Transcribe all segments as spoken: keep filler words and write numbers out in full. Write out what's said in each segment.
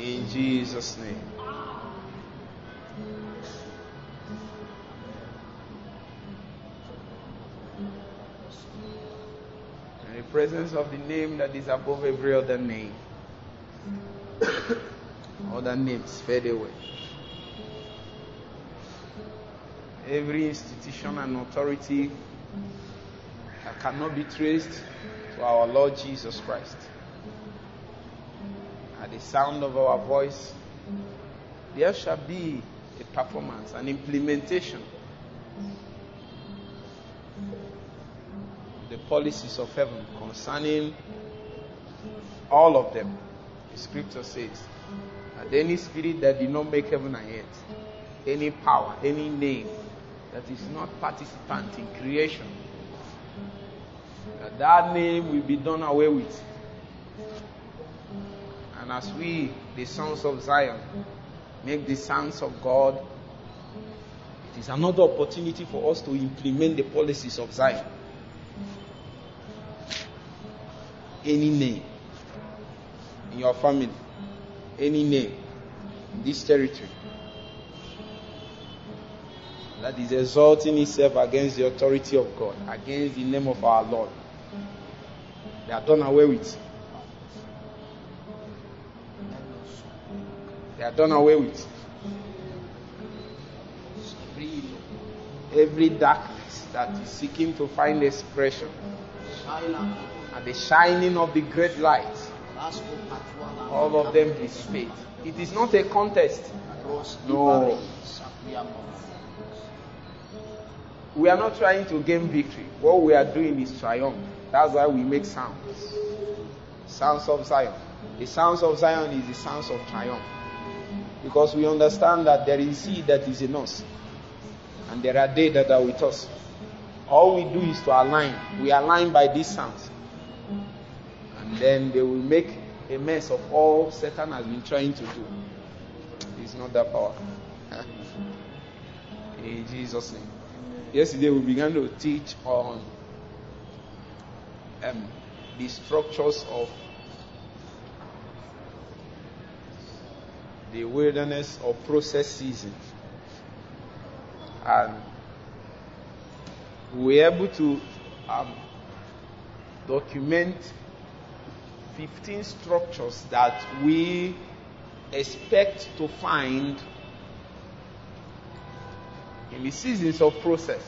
In Jesus' name. In the presence of the name that is above every other name, other names fade away. Every institution and authority that cannot be traced to our Lord Jesus Christ. At the sound of our voice, there shall be a performance, an implementation of the policies of heaven concerning all of them. The scripture says that any spirit that did not make heaven and earth, any power, any name that is not participant in creation, that that name will be done away with. And as we, the sons of Zion, make the sons of God, it is another opportunity for us to implement the policies of Zion. Any name in your family, any name in this territory that is exalting itself against the authority of God, against the name of our Lord, they are done away with. They are done away with. Every darkness that is seeking to find expression and the shining of the great light, all of them dissipate. It is not a contest. No. We are not trying to gain victory. What we are doing is triumph. That's why we make sounds. Sounds of Zion. The sounds of Zion is the sounds of triumph. Because we understand that there is He that is in us, and there are they that are with us. All we do is to align. We align by these sounds. And then they will make a mess of all Satan has been trying to do. It's not that powerful. In Jesus' name. Yesterday we began to teach on um, the structures of the wilderness or process season. And we were able to um, document fifteen structures that we expect to find in the seasons of process.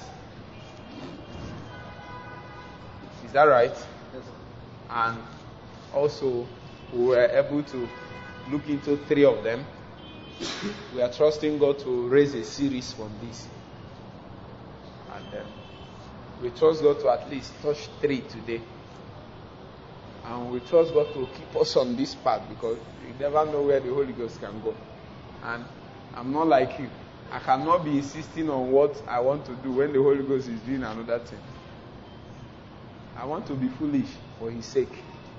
Is that right? Yes. And also we were able to look into three of them. We are trusting God to raise a series from this. And um, we trust God to at least touch three today. And we trust God to keep us on this path, because you never know where the Holy Ghost can go. And I'm not like you. I cannot be insisting on what I want to do when the Holy Ghost is doing another thing. I want to be foolish for His sake.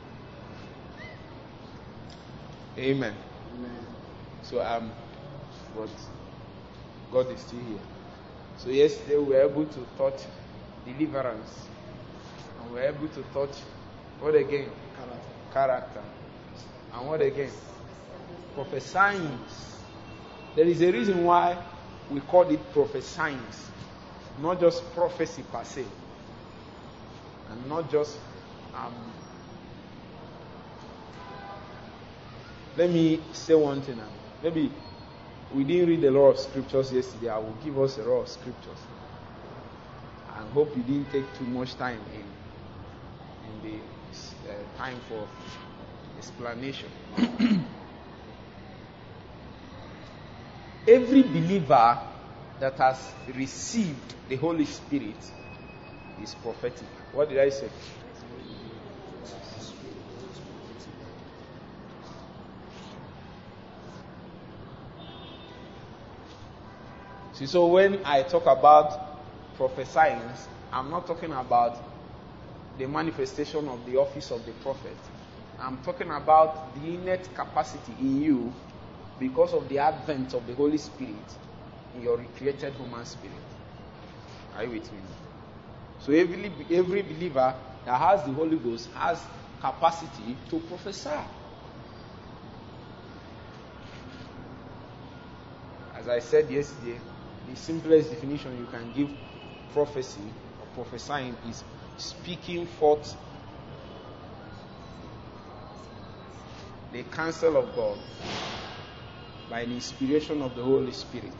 Amen. Amen. So um, but God is still here. So yesterday we were able to touch deliverance, and we were able to touch what again? Character. Character. And what again? Prophesying. There is a reason why we call it prophesying, not just prophecy per se, and not just um, let me say one thing now. Maybe we didn't read a lot of scriptures yesterday. I will give us a lot of scriptures. I hope you didn't take too much time in, in the uh, time for explanation. Every believer that has received the Holy Spirit is prophetic. What did I say? See, so when I talk about prophesying, I'm not talking about the manifestation of the office of the prophet. I'm talking about the innate capacity in you because of the advent of the Holy Spirit in your recreated human spirit. Are you with me? So every, every believer that has the Holy Ghost has capacity to prophesy. I said yesterday, the simplest definition you can give prophecy or prophesying is speaking forth the counsel of God by the inspiration of the Holy Spirit.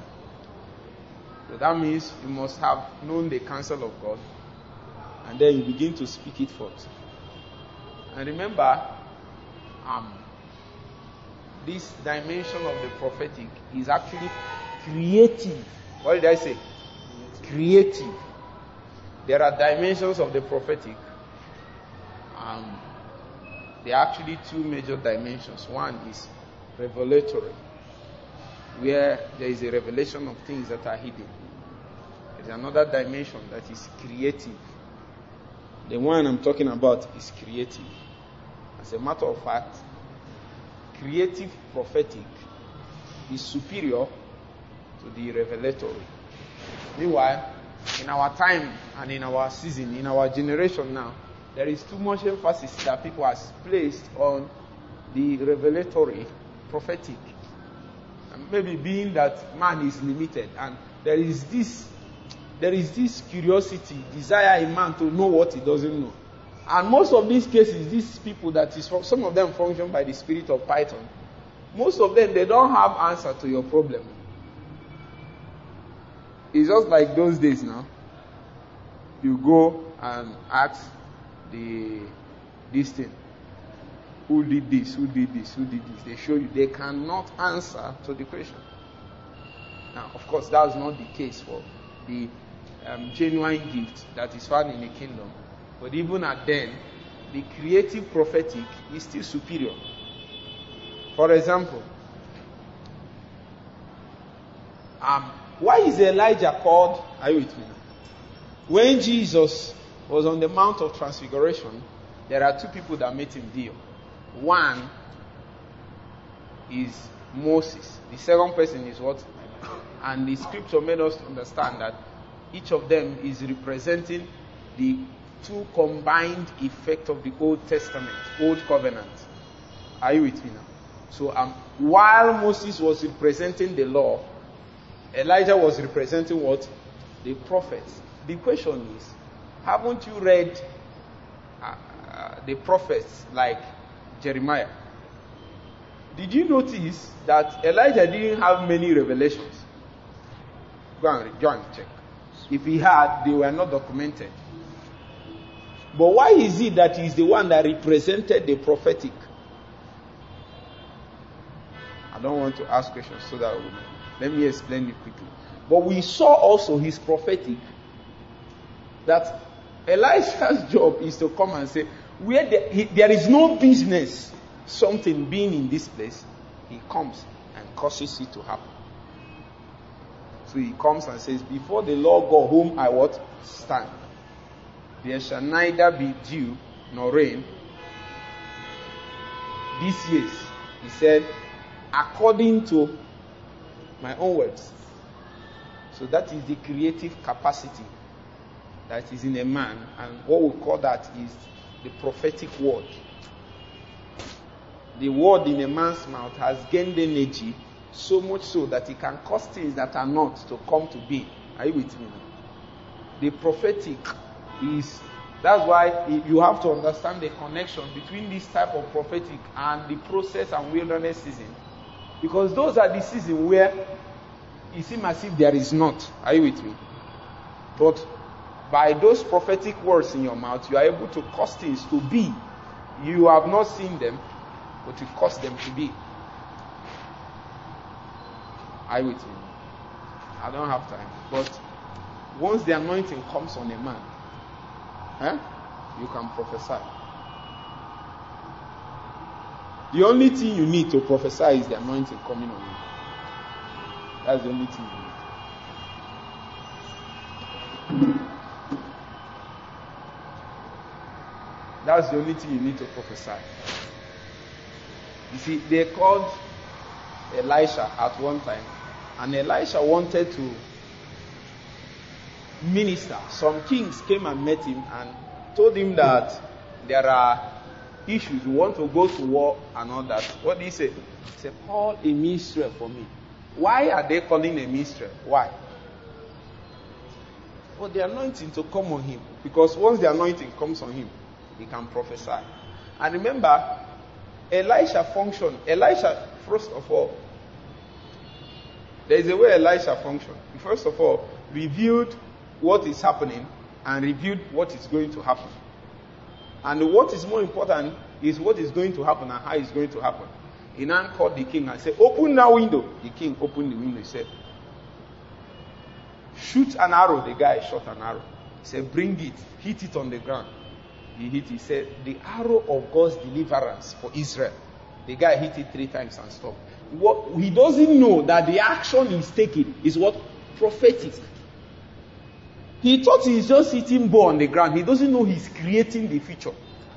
So that means you must have known the counsel of God, and then you begin to speak it forth. And remember, um, this dimension of the prophetic is actually creative. What did I say? Creative. There are dimensions of the prophetic. Um, there are actually two major dimensions. One is revelatory, where there is a revelation of things that are hidden. There is another dimension that is creative. The one I'm talking about is creative. As a matter of fact, creative prophetic is superior to the revelatory. Meanwhile, in our time and in our season, in our generation now, there is too much emphasis that people have placed on the revelatory prophetic. And maybe being that man is limited, and there is this there is this curiosity, desire in man to know what he doesn't know. And most of these cases, these people that is, some of them function by the spirit of Python. Most of them, they don't have answer to your problem. It's just like those days now. You go and ask the this thing. Who did this? Who did this? Who did this? They show you. They cannot answer to the question. Now, of course, that's not the case for the um, genuine gift that is found in the kingdom. But even at then, the creative prophetic is still superior. For example, um, why is Elijah called? Are you with me? When Jesus was on the Mount of Transfiguration, there are two people that made him deal. One is Moses. The second person is what? And the scripture made us understand that each of them is representing the two combined effect of the Old Testament, Old Covenant. Are you with me now? So um, while Moses was representing the law, Elijah was representing what? The prophets. The question is, haven't you read uh, uh, the prophets like Jeremiah? Did you notice that Elijah didn't have many revelations? Go and, go and check. If he had, they were not documented. But why is it that he's the one that represented the prophetic? I don't want to ask questions so that we, let me explain it quickly. But we saw also his prophetic, that Elisha's job is to come and say, where there, he, there is no business something being in this place, he comes and causes it to happen. So he comes and says, before the Lord God whom I what? Stand, there shall neither be dew nor rain these years. He said, according to my own words. So that is the creative capacity that is in a man, and what we call that is the prophetic word. The word in a man's mouth has gained energy, so much so that it can cause things that are not to come to be. Are you with me now? The prophetic is, that's why you have to understand the connection between this type of prophetic and the process and wilderness season. Because those are the seasons where it seems as if there is not. Are you with me? But by those prophetic words in your mouth, you are able to cause things to be. You have not seen them, but you cause them to be. Are you with me? I don't have time. But once the anointing comes on a man, eh, you can prophesy. The only thing you need to prophesy is the anointing coming on you. That's the only thing you need. That's the only thing you need to prophesy. You see, they called Elisha at one time, and Elisha wanted to minister. Some kings came and met him and told him that there are issues. We want to go to war and all that. What did he say? He said, call a minstrel for me. Why are they calling a minstrel? Why? For the anointing to come on him. Because once the anointing comes on him, he can prophesy. And remember, Elisha functioned. Elisha, first of all, there is a way Elisha functioned. He first of all revealed what is happening and revealed what is going to happen. And what is more important is what is going to happen and how it's going to happen. He now called the king and said, open that window. The king opened the window. He said, shoot an arrow. The guy shot an arrow. He said, bring it. Hit it on the ground. He hit it. He said, the arrow of God's deliverance for Israel. The guy hit it three times and stopped. What he doesn't know that the action he's taking is what? Prophetic. He thought he's just hitting ball on the ground. He doesn't know he's creating the future.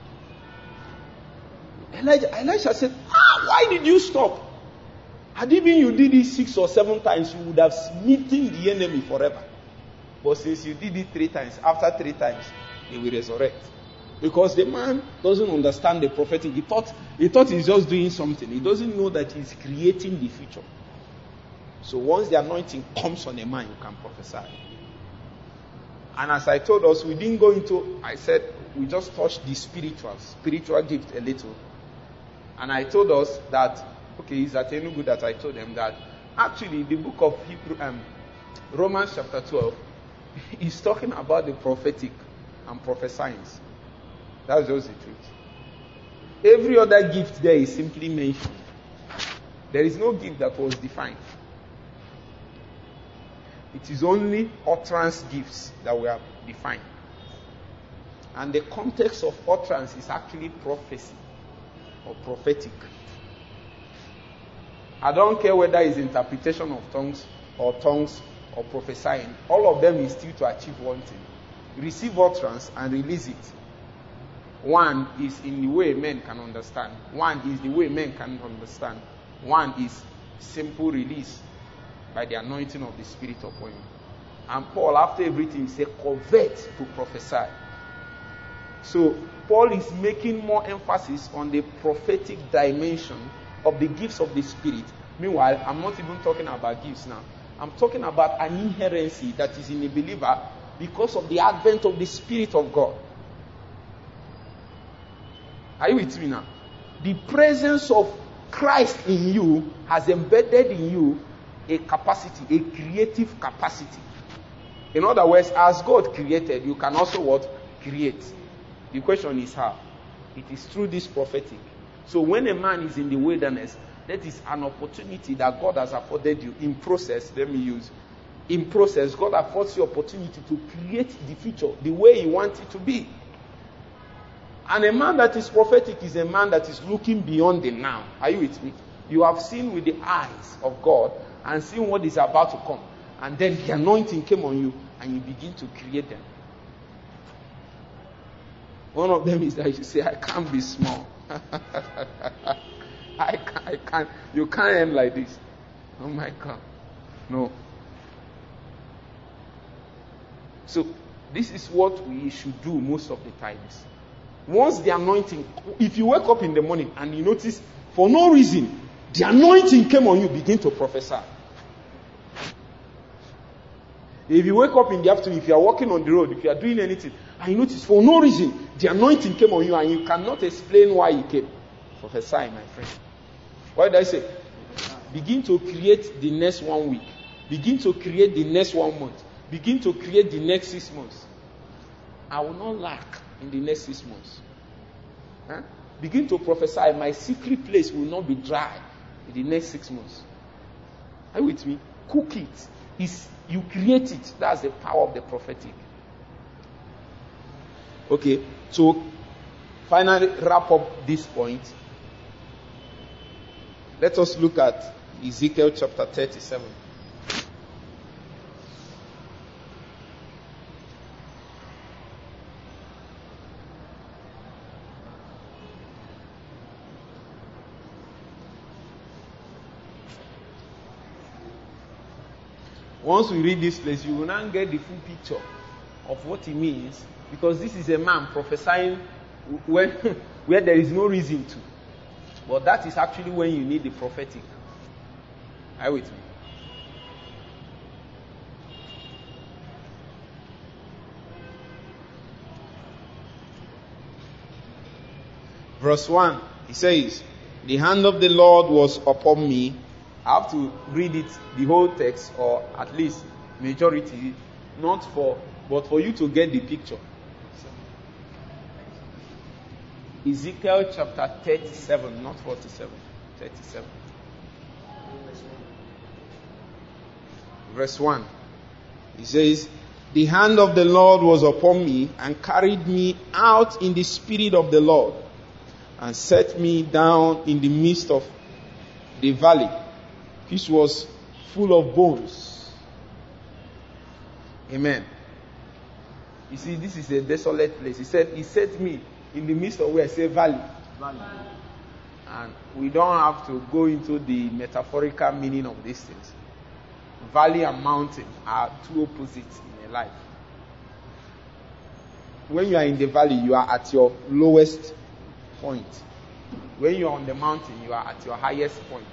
Elijah, Elisha said, ah, why did you stop? Had it been you did it six or seven times, you would have smitten the enemy forever. But since you did it three times, after three times, he will resurrect. Because the man doesn't understand the prophetic. He thought, he thought he's just doing something. He doesn't know that he's creating the future. So once the anointing comes on a man, you can prophesy. And as I told us, we didn't go into, I said, we just touched the spiritual, spiritual gift a little. And I told us that, okay, it's at Enugu that I told them that actually the book of Hebrew, um, Romans chapter twelve is talking about the prophetic and prophesying. That's just the truth. Every other gift there is simply mentioned. There is no gift that was defined. It is only utterance gifts that were defined. And the context of utterance is actually prophecy or prophetic. I don't care whether it's interpretation of tongues or tongues or prophesying. All of them is still to achieve one thing. Receive utterance and release it. One is in the way men can understand. One is the way men can understand. One is simple release by the anointing of the Spirit upon you. And Paul, after everything, said, covet to prophesy. So, Paul is making more emphasis on the prophetic dimension of the gifts of the Spirit. Meanwhile, I'm not even talking about gifts now. I'm talking about an inherency that is in a believer because of the advent of the Spirit of God. Are you with me now? The presence of Christ in you has embedded in you a capacity, a creative capacity. In other words, as God created, you can also what? Create. The question is how? It is through this prophetic. So when a man is in the wilderness, that is an opportunity that God has afforded you in process. Let me use. In process, God affords you opportunity to create the future the way He wants it to be. And a man that is prophetic is a man that is looking beyond the now. Are you with me? You have seen with the eyes of God and seen what is about to come. And then the anointing came on you and you begin to create them. One of them is that you say, I can't be small. I can't, I can't. You can't end like this. Oh my God. No. So, this is what we should do most of the times. Once the anointing, if you wake up in the morning and you notice, for no reason, the anointing came on you, begin to prophesy. If you wake up in the afternoon, if you are walking on the road, if you are doing anything, and you notice for no reason, the anointing came on you and you cannot explain why it came. Prophesy, my friend. What did I say? Begin to create the next one week. Begin to create the next one month. Begin to create the next six months. I will not lack in the next six months. Huh? Begin to prophesy, my secret place will not be dry in the next six months. Are you with me? Cook it. It's, you create it. That's the power of the prophetic. Okay, so finally wrap up this point. Let us look at Ezekiel chapter thirty-seven. Once we read this place, you will now get the full picture of what it means, because this is a man prophesying when, where there is no reason to. But that is actually when you need the prophetic. Are you with me? Verse one, he says, the hand of the Lord was upon me. I have to read it, the whole text, or at least majority, not for, but for you to get the picture. Ezekiel chapter thirty-seven, not forty-seven, thirty-seven. Verse one. He says, the hand of the Lord was upon me and carried me out in the spirit of the Lord and set me down in the midst of the valley, which was full of bones. Amen. You see, this is a desolate place. He said, he set me in the midst of where I say valley. Valley. And we don't have to go into the metaphorical meaning of these things. Valley and mountain are two opposites in a life. When you are in the valley, you are at your lowest point. When you are on the mountain, you are at your highest point.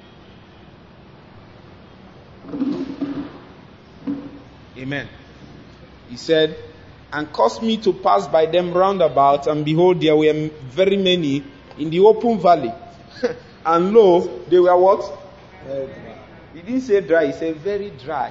Amen. He said, and caused me to pass by them round about, and behold, there were very many in the open valley. And lo, they were what? Very dry. He didn't say dry, he said very dry.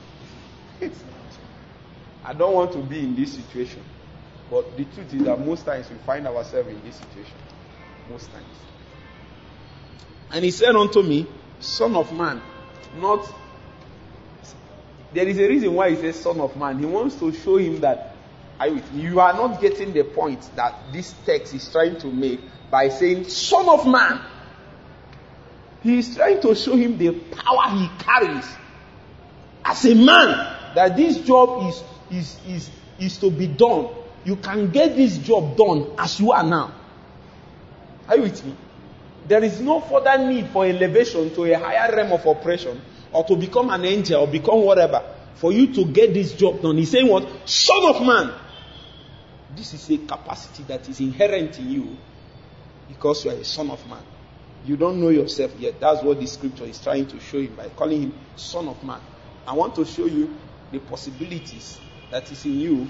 I don't want to be in this situation. But the truth is that most times we find ourselves in this situation. Most times. And he said unto me, Son of man, not... There is a reason why he says Son of man. He wants to show him that you are not getting the point that this text is trying to make by saying Son of man. He is trying to show him the power he carries as a man, that this job is, is, is, is to be done. You can get this job done as you are now. Are you with me? There is no further need for elevation to a higher realm of operation, or to become an angel, or become whatever, for you to get this job done. He's saying what? Son of man. This is a capacity that is inherent in you because you are a son of man. You don't know yourself yet. That's what the scripture is trying to show him by calling him Son of Man. I want to show you the possibilities that is in you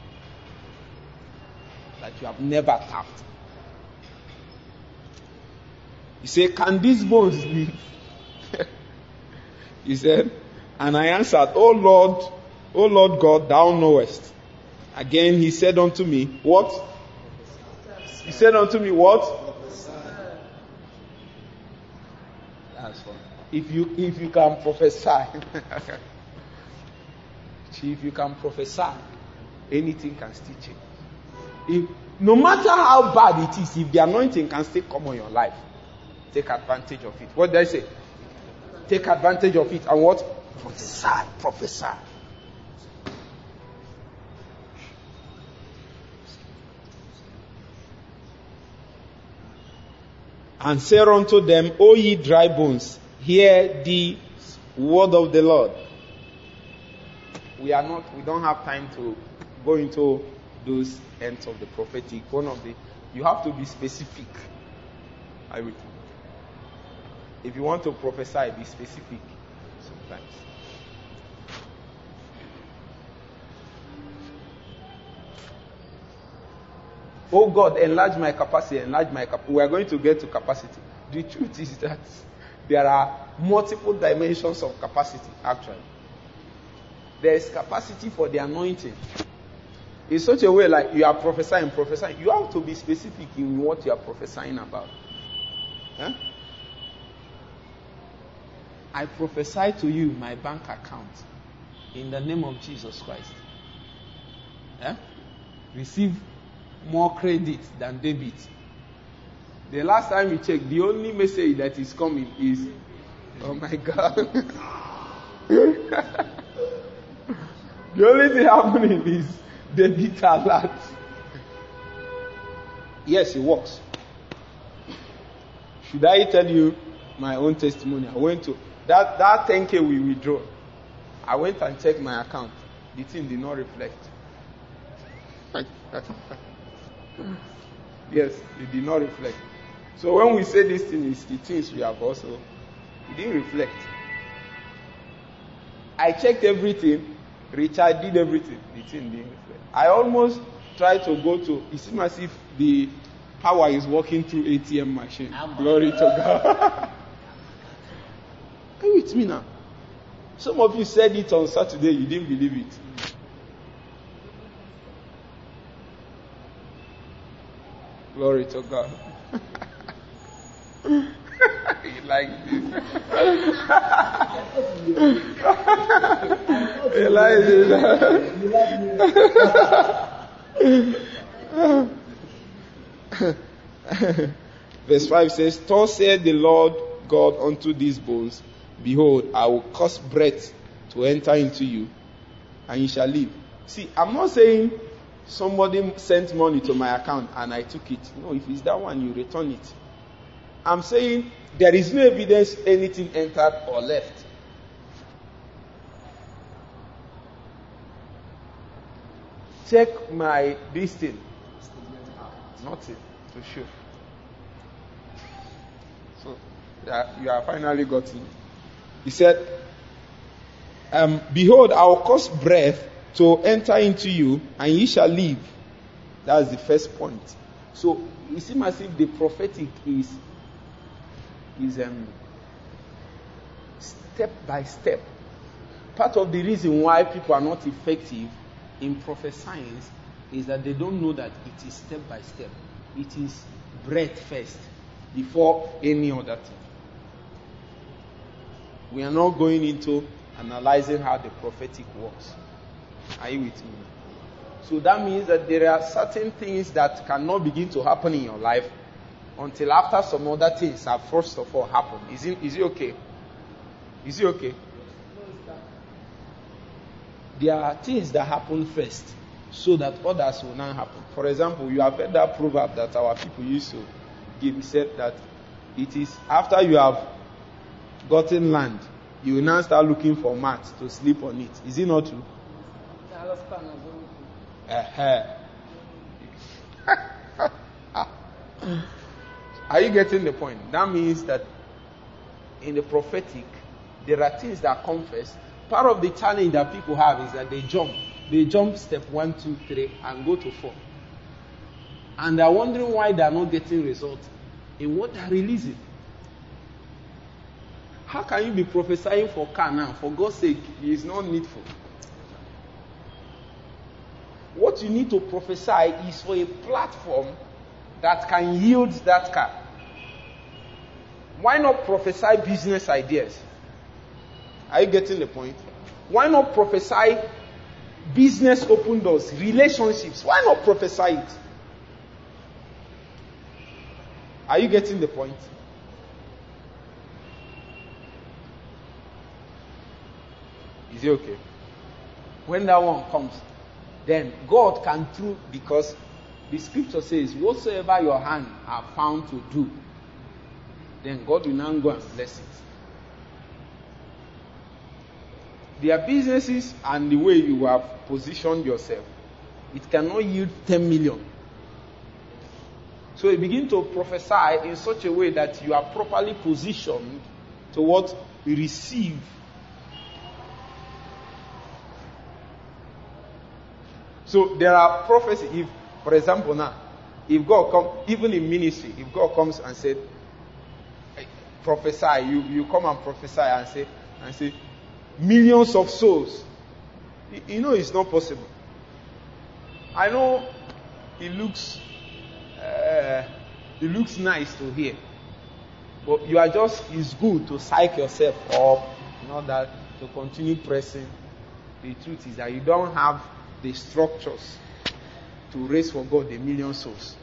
that you have never tapped. He said, can these bones live? He said, and I answered, O Lord, O Lord God, thou knowest. Again he said unto me, what? He said unto me, what? That's fine. If you if you can prophesy, if you can prophesy, anything can still change. If no matter how bad it is, if the anointing can still come on your life, take advantage of it. What did I say? Take advantage of it and what? Prophesy, prophesy. And say unto them, O ye dry bones, hear the word of the Lord. We are not, we don't have time to go into those ends of the prophetic. One of the, you have to be specific. I will. If you want to prophesy, be specific sometimes. Oh God, enlarge my capacity, enlarge my capacity. We are going to get to capacity. The truth is that there are multiple dimensions of capacity, actually. There is capacity for the anointing. In such a way, like you are prophesying, prophesying. You have to be specific in what you are prophesying about. Huh? I prophesy to you my bank account in the name of Jesus Christ. Huh? Receive more credit than debit. The last time you checked, the only message that is coming is, oh my God. The only thing happening is debit alert. Yes, it works. Should I tell you my own testimony? I went to that that ten K we withdraw. I went and checked my account. The thing did not reflect. Yes, it did not reflect. So when we say this thing is the things we have also, it didn't reflect. I checked everything, Richard did everything, the thing didn't reflect. I almost tried to go to, it seems as if the power is working through A T M machine. Glory to God. Are you with me now? Some of you said it on Saturday, you didn't believe it. Glory to God. You like this? You like this? Verse five says, thus said the Lord God unto these bones, behold, I will cause breath to enter into you, and you shall live. See, I'm not saying somebody sent money to my account and I took it. No, if it's that one, you return it. I'm saying there is no evidence anything entered or left. Check my this thing. Nothing to show. So that you have finally gotten. He said, um, behold, I will cause breath to enter into you, and ye shall live. That's the first point. So it seems as if the prophetic is is um, step by step. Part of the reason why people are not effective in prophesying is that they don't know that it is step by step. It is breath first before any other thing. We are not going into analyzing how the prophetic works. Are you with me? So that means that there are certain things that cannot begin to happen in your life until after some other things have first of all happened. Is it, is it okay? Is it okay? There are things that happen first so that others will not happen. For example, you have heard that proverb that our people used to give. He said that it is after you have gotten land, you will now start looking for mats to sleep on it. Is it not true? Uh-huh. Are you getting the point? That means that in the prophetic, there are things that come first. Part of the challenge that people have is that they jump. They jump step one, two, three, and go to four. And they're wondering why they're not getting results in what they're releasing. How can you be prophesying for car now? For God's sake, it is not needful. What you need to prophesy is for a platform that can yield that car. Why not prophesy business ideas? Are you getting the point? Why not prophesy business open doors, relationships? Why not prophesy it? Are you getting the point? Is it okay? When that one comes, then God can through, because the scripture says, whatsoever your hand are found to do, then God will now go and bless it. Their businesses and the way you have positioned yourself, it cannot yield ten million. So you begin to prophesy in such a way that you are properly positioned to what you receive. So there are prophecies. If, for example, now, if God comes, even in ministry, if God comes and said, hey, prophesy, you, you come and prophesy and say, and say, millions of souls. You, you know it's not possible. I know it looks, uh, it looks nice to hear, but you are just, it's good to psych yourself up, not that to continue pressing. The truth is that you don't have the structures to raise for God a million souls.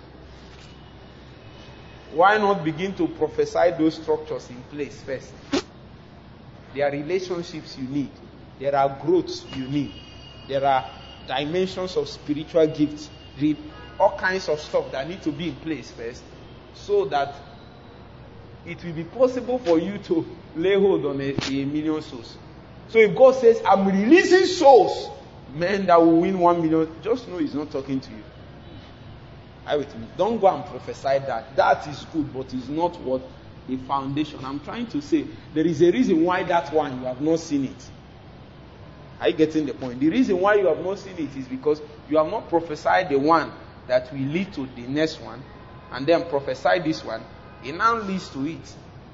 Why not begin to prophesy those structures in place first? There are relationships you need. There are growths you need. There are dimensions of spiritual gifts. All kinds of stuff that need to be in place first, so that it will be possible for you to lay hold on a, a million souls. So if God says, I'm releasing souls, men that will win one million, just know he's not talking to you. Are you with me? Don't go and prophesy that. That is good, but it's not what a foundation. I'm trying to say, there is a reason why that one you have not seen it. Are you getting the point? The reason why you have not seen it is because you have not prophesied the one that will lead to the next one, and then prophesy this one, it now leads to it.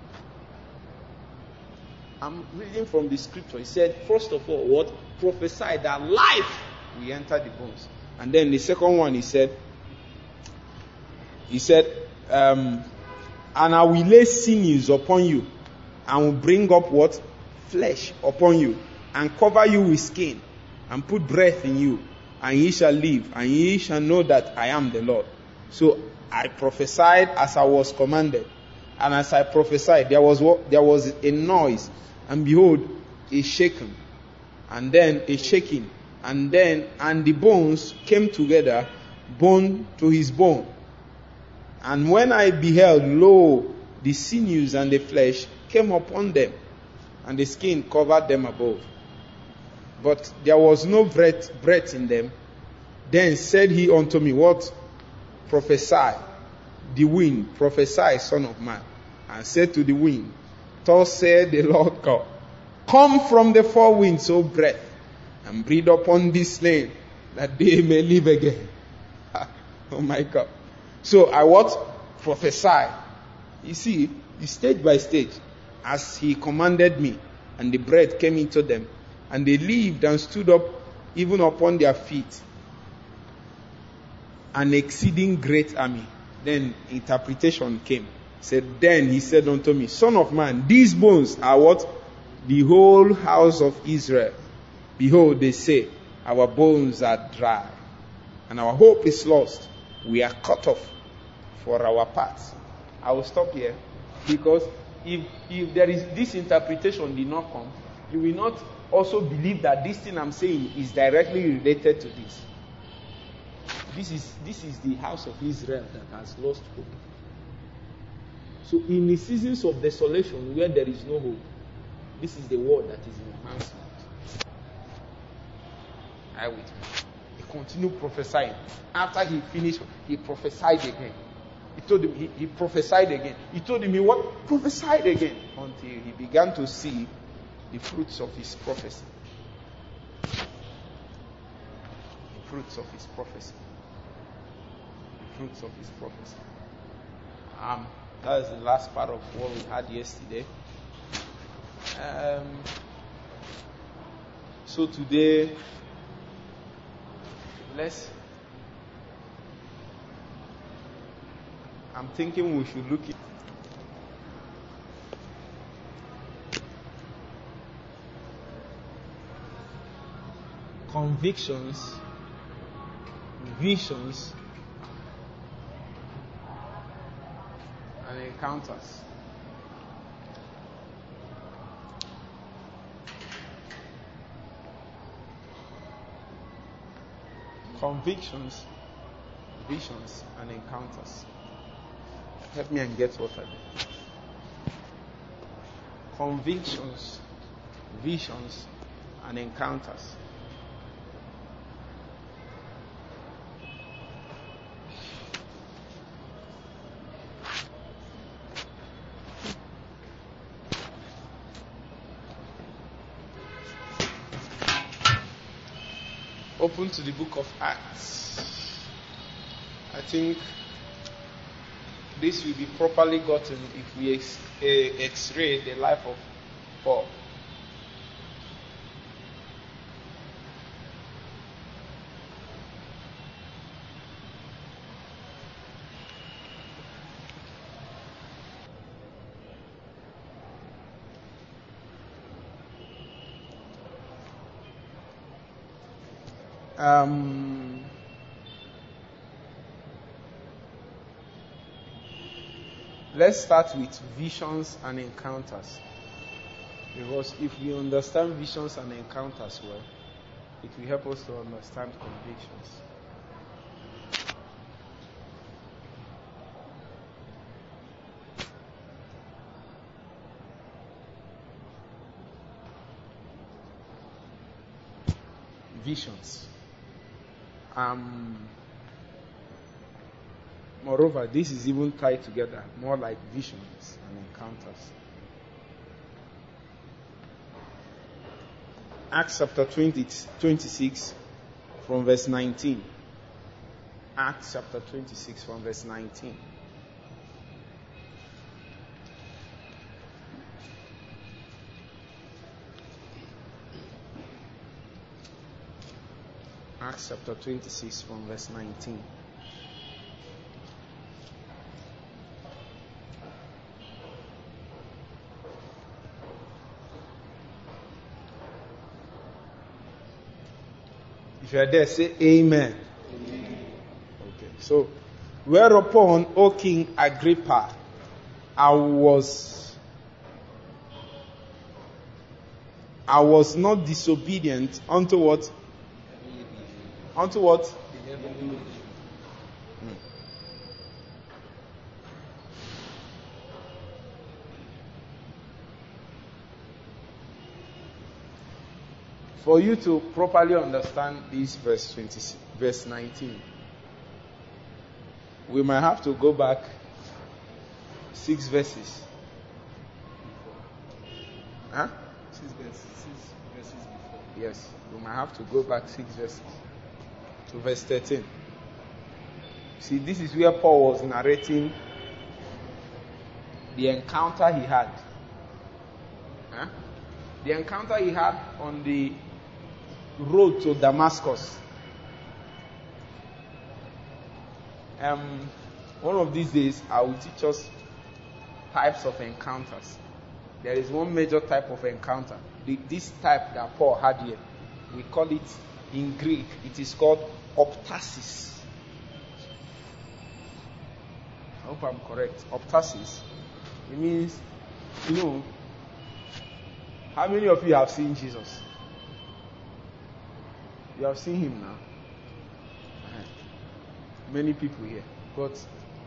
I'm reading from the scripture. He said, first of all, what? Prophesy that life will enter the bones. And then the second one, he said, he said, um, and I will lay sinews upon you, and will bring up what? Flesh upon you, and cover you with skin, and put breath in you, and ye shall live, and ye shall know that I am the Lord. So I prophesied as I was commanded, and as I prophesied, there was what? There was a noise, and behold, a shaking, and then a shaking, and then and the bones came together, bone to his bone. And when I beheld, lo, the sinews and the flesh came upon them, and the skin covered them above. But there was no breath, breath in them. Then said he unto me, what? Prophesy, the wind, prophesy, son of man. And said to the wind, thus said the Lord God, come from the four winds, O breath, and breathe upon this slain, that they may live again. Oh my God. So I what? Prophesy. You see, stage by stage, as he commanded me, and the breath came into them, and they lived and stood up even upon their feet, an exceeding great army. Then interpretation came. Said, then he said unto me, son of man, these bones are what? The whole house of Israel. Behold, they say, our bones are dry, and our hope is lost. We are cut off for our parts. I will stop here, because if if there is this interpretation did not come, you will not also believe that this thing I'm saying is directly related to this. This is this is the house of Israel that has lost hope. So in the seasons of desolation where there is no hope, this is the word that is enhancement. I with me. He continued prophesying. After he finished, he prophesied again. He told him, he, he prophesied again. He told him he what? Prophesied again. Until he began to see the fruits of his prophecy. The fruits of his prophecy. The fruits of his prophecy. Um, that is the last part of what we had yesterday. Um, so today, let's I'm thinking we should look at convictions, visions, and encounters. Convictions, visions, and encounters. Help me and get what I do. Convictions, visions, and encounters. Open to the book of Acts. I think this will be properly gotten if we ex- uh, x-ray the life of Paul. Um, let's start with visions and encounters. Because if we understand visions and encounters well, it will help us to understand convictions. Visions. Um, moreover, this is even tied together, more like visions and encounters. Acts chapter twenty, twenty-six from verse nineteen. Acts chapter twenty-six from verse nineteen. Acts chapter twenty-six from verse nineteen. If you are there, say amen. Amen. Okay, so whereupon, O King Agrippa, I was I was not disobedient unto what? Unto what? Hmm. For you to properly understand this verse twenty, verse nineteen, we might have to go back six verses. Huh? Six verses, six verses before. Yes, we might have to go back six verses to verse thirteen. See, this is where Paul was narrating the encounter he had. Huh? The encounter he had on the road to Damascus. Um, one of these days, I will teach us types of encounters. There is one major type of encounter. The, this type that Paul had here, we call it in Greek, it is called optasis. I hope I'm correct. Optasis. It means, you know, how many of you have seen Jesus? You have seen him now. Uh-huh. Many people here. But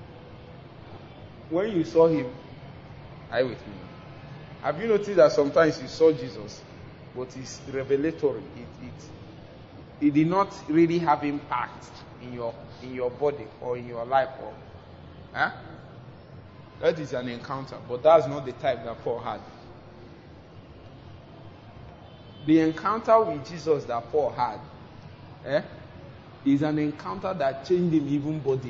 when you saw him, are you with me now? Have you noticed that sometimes you saw Jesus, but it's revelatory. It, it, it did not really have impact in your in your body or in your life. Or, huh? That is an encounter, but that's not the type that Paul had. The encounter with Jesus that Paul had eh, is an encounter that changed him even bodily.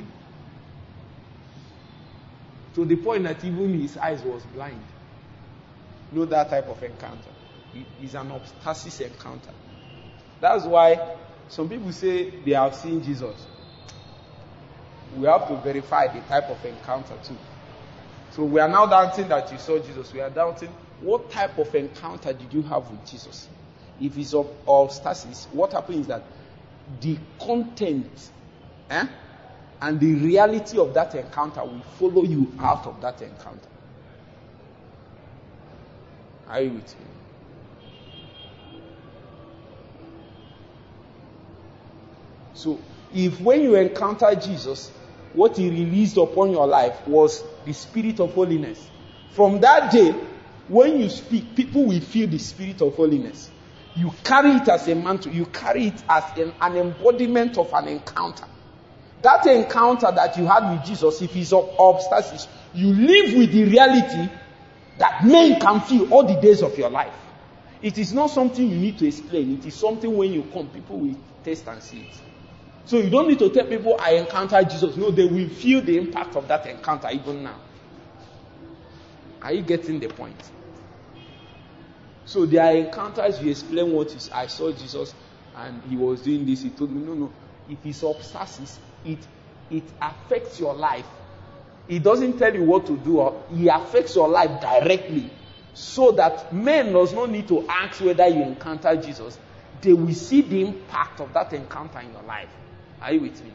To the point that even his eyes was blind. You know that type of encounter. It is an optasis encounter. That's why some people say they have seen Jesus. We have to verify the type of encounter too. So we are now doubting that you saw Jesus. We are doubting what type of encounter did you have with Jesus. If it's of optasis, what happens is that the content eh, and the reality of that encounter will follow you out of that encounter. Are you with me? So, if when you encounter Jesus, what he released upon your life was the spirit of holiness, from that day, when you speak, people will feel the spirit of holiness. You carry it as a mantle. You carry it as an, an embodiment of an encounter. That encounter that you had with Jesus, if it's of optasis, you live with the reality that men can feel all the days of your life. It is not something you need to explain. It is something when you come, people will taste and see it. So you don't need to tell people, I encountered Jesus. No, they will feel the impact of that encounter even now. Are you getting the point? So there are encounters, you explain what is, I saw Jesus and he was doing this. He told me, no, no. If it's optasis, it, it affects your life. He doesn't tell you what to do. Or he affects your life directly. So that men does not need to ask whether you encounter Jesus. They will see the impact of that encounter in your life. Are you with me?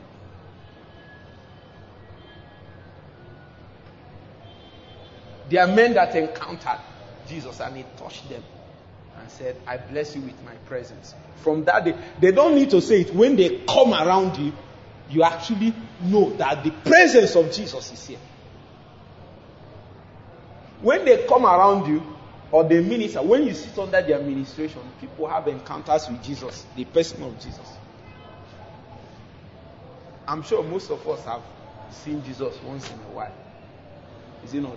There are men that encountered Jesus and he touched them and said, I bless you with my presence. From that day, they don't need to say it. When they come around you, you actually know that the presence of Jesus is here. When they come around you, or they minister, when you sit under their administration, people have encounters with Jesus, the person of Jesus. I'm sure most of us have seen Jesus once in a while. Is it not?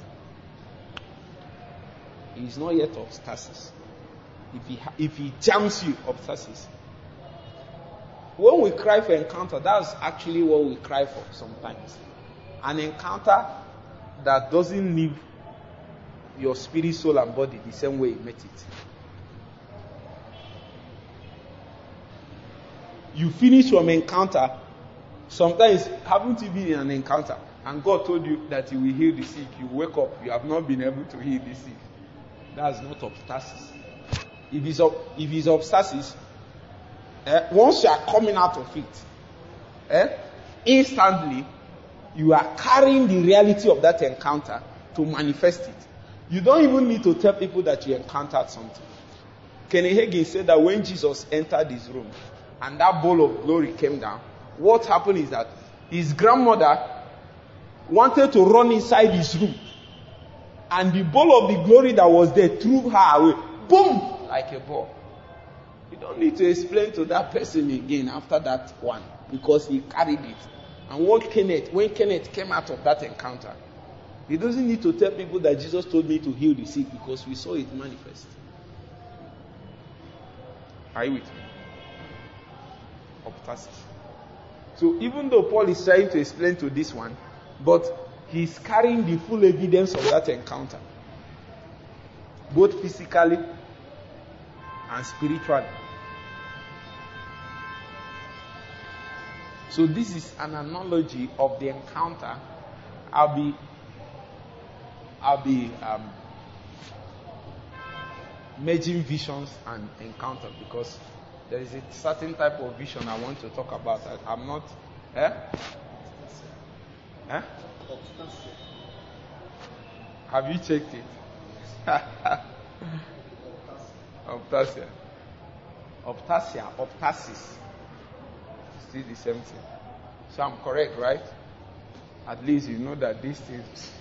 He is not yet optasis. If he, if he jams you, optasis. When we cry for encounter, that's actually what we cry for sometimes. An encounter that doesn't leave your spirit, soul, and body the same way you met it. you finish from encounter, sometimes haven't you been in an encounter and God told you that He will heal the sick, you wake up, you have not been able to heal the sick. That's not obstasis. If it's, if it's obstasis, eh, once you are coming out of it, eh, instantly, you are carrying the reality of that encounter to manifest it. You don't even need to tell people that you encountered something. Kenny Hagin said that when Jesus entered his room and that bowl of glory came down, what happened is that his grandmother wanted to run inside his room, and the bowl of the glory that was there threw her away. Boom! Like a ball. You don't need to explain to that person again after that one, because he carried it. And what Kenneth, when Kenneth came out of that encounter, he doesn't need to tell people that Jesus told me to heal the sick, because we saw it manifest. Are you with me? Optasis. So even though Paul is trying to explain to this one, but he's carrying the full evidence of that encounter, both physically and spiritually. So this is an analogy of the encounter. I'll be, I'll be um, merging visions and encounter, because there is a certain type of vision I want to talk about. I, I'm not, eh? Eh? Have you checked it? Optasia. Optasia. Optasis. Still the same thing. So I'm correct, right? At least you know that these things.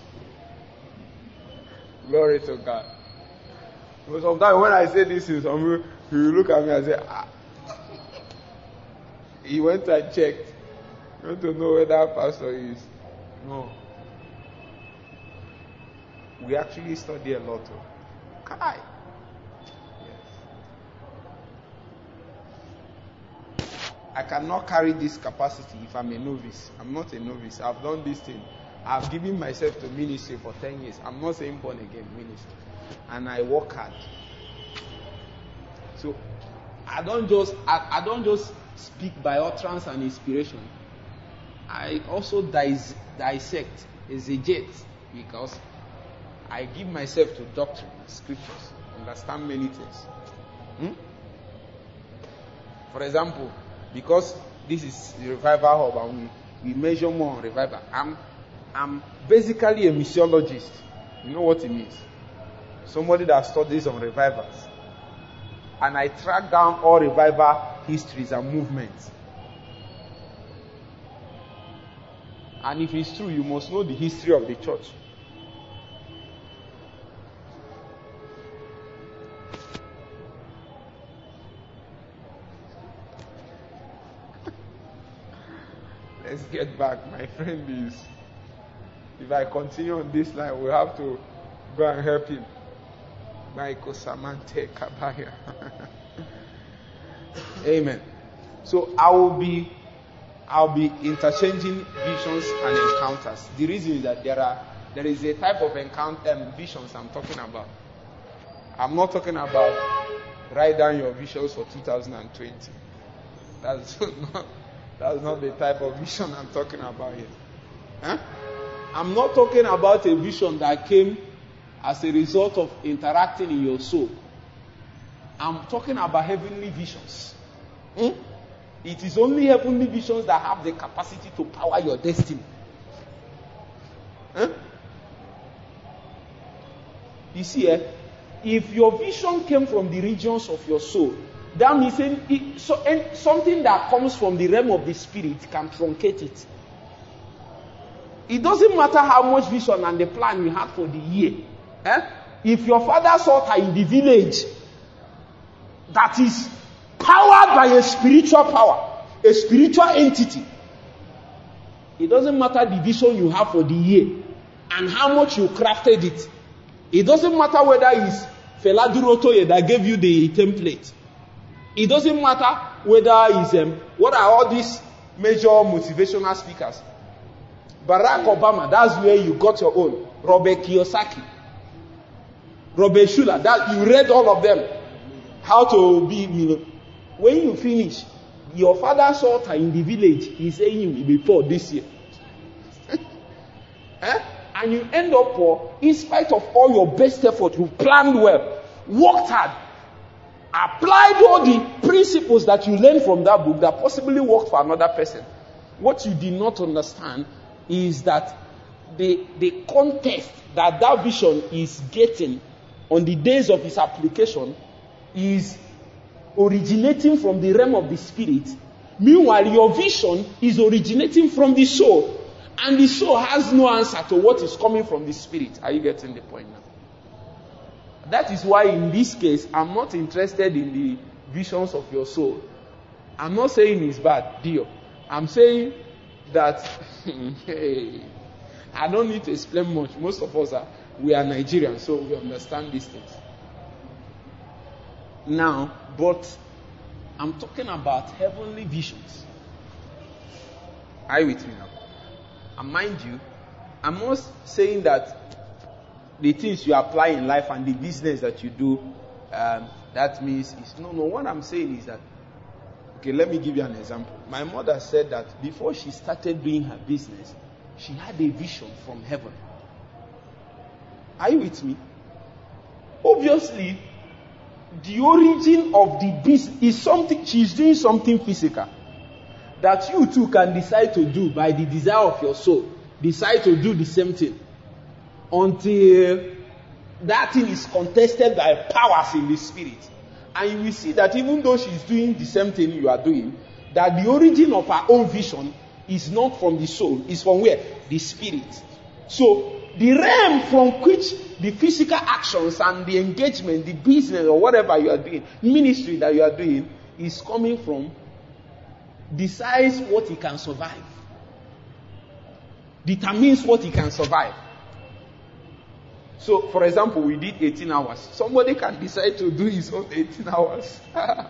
Glory to God. But sometimes when I say this things, some people you look at me and say, ah. He went and checked. You want to know where that pastor is. No. We actually study a lot of. Kai. Yes. I cannot carry this capacity if I'm a novice. I'm not a novice. I've done this thing. I've given myself to ministry for ten years. I'm not saying born again ministry. And I work hard. So I don't just I, I don't just speak by utterance and inspiration. I also dis- dissect, exegete, because I give myself to doctrine, scriptures, understand many things. Hmm? For example, because this is the revival hub and we, we measure more on revival, I'm, I'm basically a missiologist. You know what it means? Somebody that studies on revivals. And I track down all revival histories and movements. And if it's true, you must know the history of the church. Let's get back. My friend is, if I continue on this line, we'll have to go and help him. Michael Samante Kabaya. Amen. So I will be I'll be interchanging visions and encounters. The reason is that there are there is a type of encounter um, visions I'm talking about. I'm not talking about write down your visions for two thousand twenty. That's not that's not the type of vision I'm talking about here. Huh? I'm not talking about a vision that came as a result of interacting in your soul. I'm talking about heavenly visions. Hmm? It is only heavenly visions that have the capacity to power your destiny. Huh? You see, eh? If your vision came from the regions of your soul, that means it, so, and something that comes from the realm of the spirit can truncate it. It doesn't matter how much vision and the plan you had for the year. Eh? If your father's altar in the village that is powered by a spiritual power, a spiritual entity, it doesn't matter the vision you have for the year and how much you crafted it. It doesn't matter whether it's Fela Durotoye that gave you the template. It doesn't matter whether it's um, what are all these major motivational speakers. Barack Obama, that's where you got your own. Robert Kiyosaki, Robert Schuller, that you read all of them. How to be, you know, when you finish, Your father's altar in the village is saying you will be poor this year. eh? And you end up poor in spite of all your best effort. You planned well, worked hard, applied all the principles that you learned from that book that possibly worked for another person. What you did not understand is that the, the context that that vision is getting on the days of its application is originating from the realm of the spirit. Meanwhile, your vision is originating from the soul. And the soul has no answer to what is coming from the spirit. Are you getting the point now? That is why in this case, I'm not interested in the visions of your soul. I'm not saying it's bad, deal. I'm saying that hey, I don't need to explain much. Most of us are, we are Nigerians, so we understand these things. Now, but I'm talking about heavenly visions. Are you with me now? And mind you, I'm not saying that the things you apply in life and the business that you do, um, that means it's no, no. What I'm saying is that, okay, let me give you an example. My mother said that before she started doing her business, she had a vision from heaven. Are you with me? Obviously, the origin of the business is something, she's doing something physical that you too can decide to do by the desire of your soul. Decide to do the same thing until that thing is contested by powers in the spirit. And you will see that even though she's doing the same thing you are doing, that the origin of her own vision is not from the soul, it's from where? The spirit. So the realm from which the physical actions and the engagement, the business or whatever you are doing, ministry that you are doing, is coming from, decides what he can survive. Determines what he can survive. So, for example, we did eighteen hours. Somebody can decide to do his own eighteen hours. uh-huh.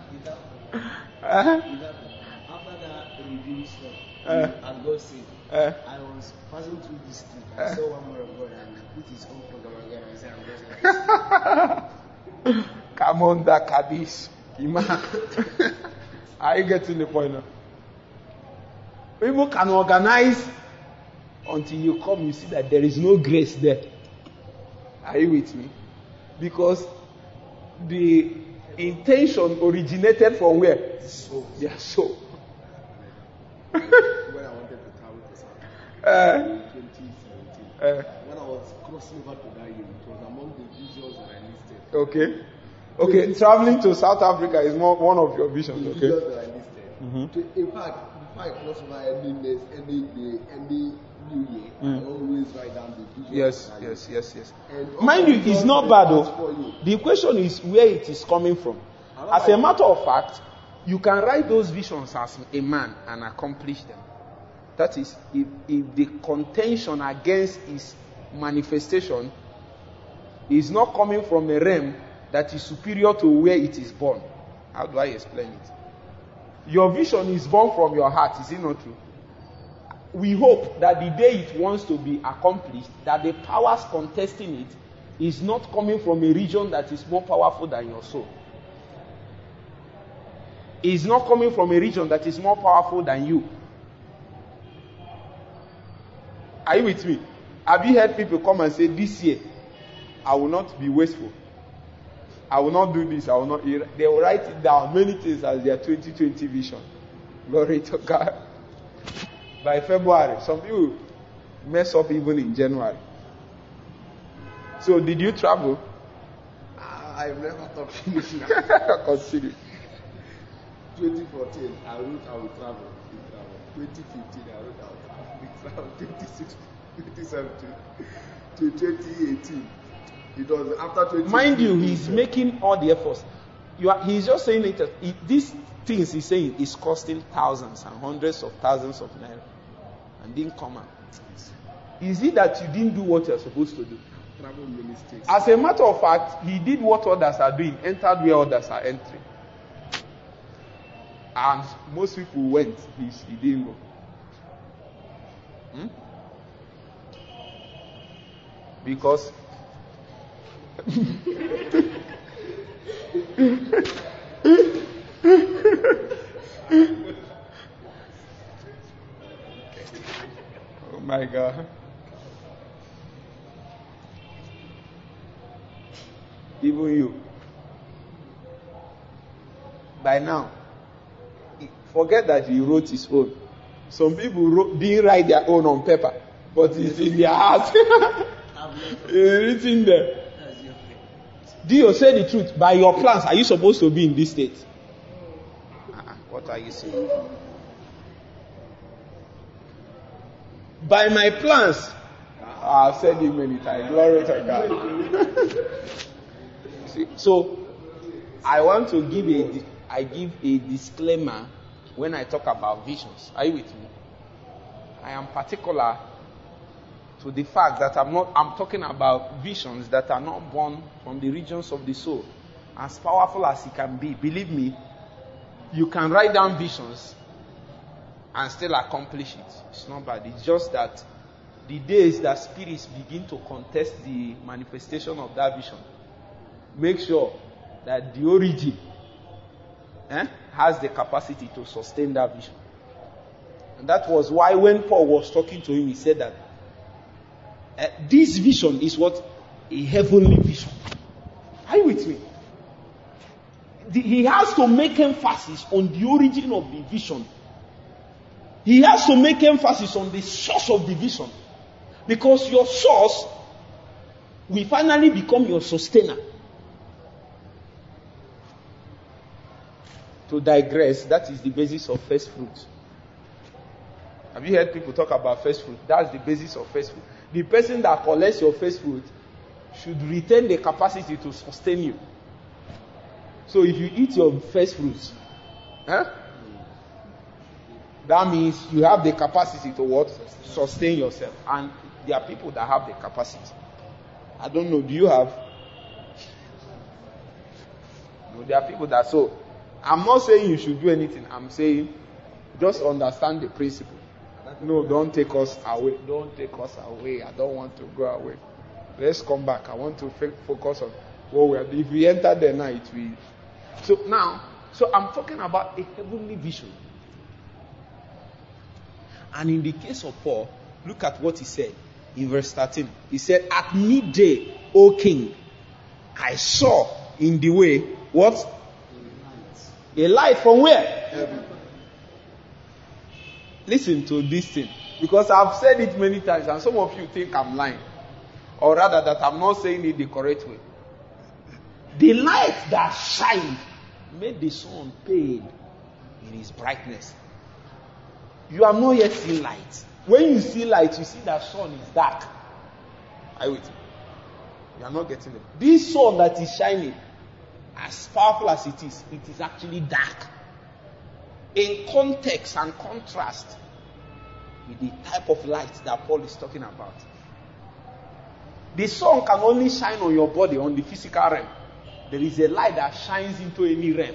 After that review stuff, Uh, and God said, uh, I was passing through this street. I saw one more of God and he put his own program again. I said, I'm just like, come on, that Kaddish. Are you getting the point now? People can organize until you come, you see that there is no grace there. Are you with me? Because the intention originated from where? so, Their soul. when I wanted to travel to South Uh, in twenty seventeen, uh, when I was crossing over to that year, it was among the visuals that I listed. okay. Okay, traveling to South Africa is more one of your visions, The okay? visuals that I listed. Mm-hmm. To, in fact, before I cross over any next, any day, any new year, Mm. I always write down the visuals. Yes, that I yes, listed. yes, yes. And Mind you, also it's God not will bad pass though. for you. The question is where it is coming from. As a matter of fact, you can write those visions as a man and accomplish them. That is, if, if the contention against his manifestation is not coming from a realm that is superior to where it is born. How do I explain it? Your vision is born from your heart, is it not true? We hope that the day it wants to be accomplished, that the powers contesting it is not coming from a region that is more powerful than your soul. It's not coming from a region that is more powerful than you. Are you with me? Have you heard people come and say, this year, I will not be wasteful. I will not do this. I will not. They will write it down, many things as their twenty twenty vision. Glory to God. By February, some people mess up even in January. So, did you travel? I- I've never thought finishing. Consider. twenty fourteen, I wrote I will travel. We travel. twenty fifteen, I wrote I will travel. twenty sixteen, twenty seventeen, to twenty eighteen. It was after twenty. Mind you, he's making all the efforts. You are, he's just saying it, it. These things he's saying is costing thousands and hundreds of thousands of naira, and didn't come out. Is it that you didn't do what you're supposed to do? Travel mistakes. As a matter of fact, he did what others are doing, entered where others are entering. And most people went, he, he didn't go. Hmm? Because my God. Even you. By now, forget that he wrote his own. Some people wrote, didn't write their own on paper, but it's in their heart. It's written there. Dio, say the truth. By your plans, are you supposed to be in this state? Uh-uh. What are you saying? By my plans, I've said it many times. Glory to God. See, so, I want to give a, I give a disclaimer when I talk about visions. Are you with me? I am particular to the fact that I'm not, I'm talking about visions that are not born from the regions of the soul. As powerful as it can be, believe me, you can write down visions and still accomplish it. It's not bad. It's just that the days that spirits begin to contest the manifestation of that vision, make sure that the origin eh, has the capacity to sustain that vision. And that was why when Paul was talking to him, he said that uh, this vision is what? A heavenly vision. Are you with me? The, he has to make emphasis on the origin of the vision. He has to make emphasis on the source of the vision. Because your source will finally become your sustainer. To digress, that is the basis of first fruit. Have you heard people talk about first fruit? That's the basis of first fruit. The person that collects your first fruit should retain the capacity to sustain you. So if you eat your first fruits, eh, that means you have the capacity to what? Sustain yourself. And there are people that have the capacity. I don't know, do you have? No, there are people that so. I'm not saying you should do anything. I'm saying just understand the principle. No, don't take us away. Don't take us away. I don't want to go away. Let's come back. I want to focus on what we are doing. If we enter the night, we. So now, so I'm talking about a heavenly vision. And in the case of Paul, look at what he said in verse thirteen. He said, "At midday, O king, I saw in the way what? A light from where? Heaven." Listen to this thing. Because I've said it many times and some of you think I'm lying. Or rather that I'm not saying it the correct way. The light that shined made the sun pale in its brightness. You have not yet seen light. When you see light, you see that sun is dark. Are you with me? You are not getting it. This sun that is shining, as powerful as it is, it is actually dark. In context and contrast with the type of light that Paul is talking about. The sun can only shine on your body, on the physical realm. There is a light that shines into any realm.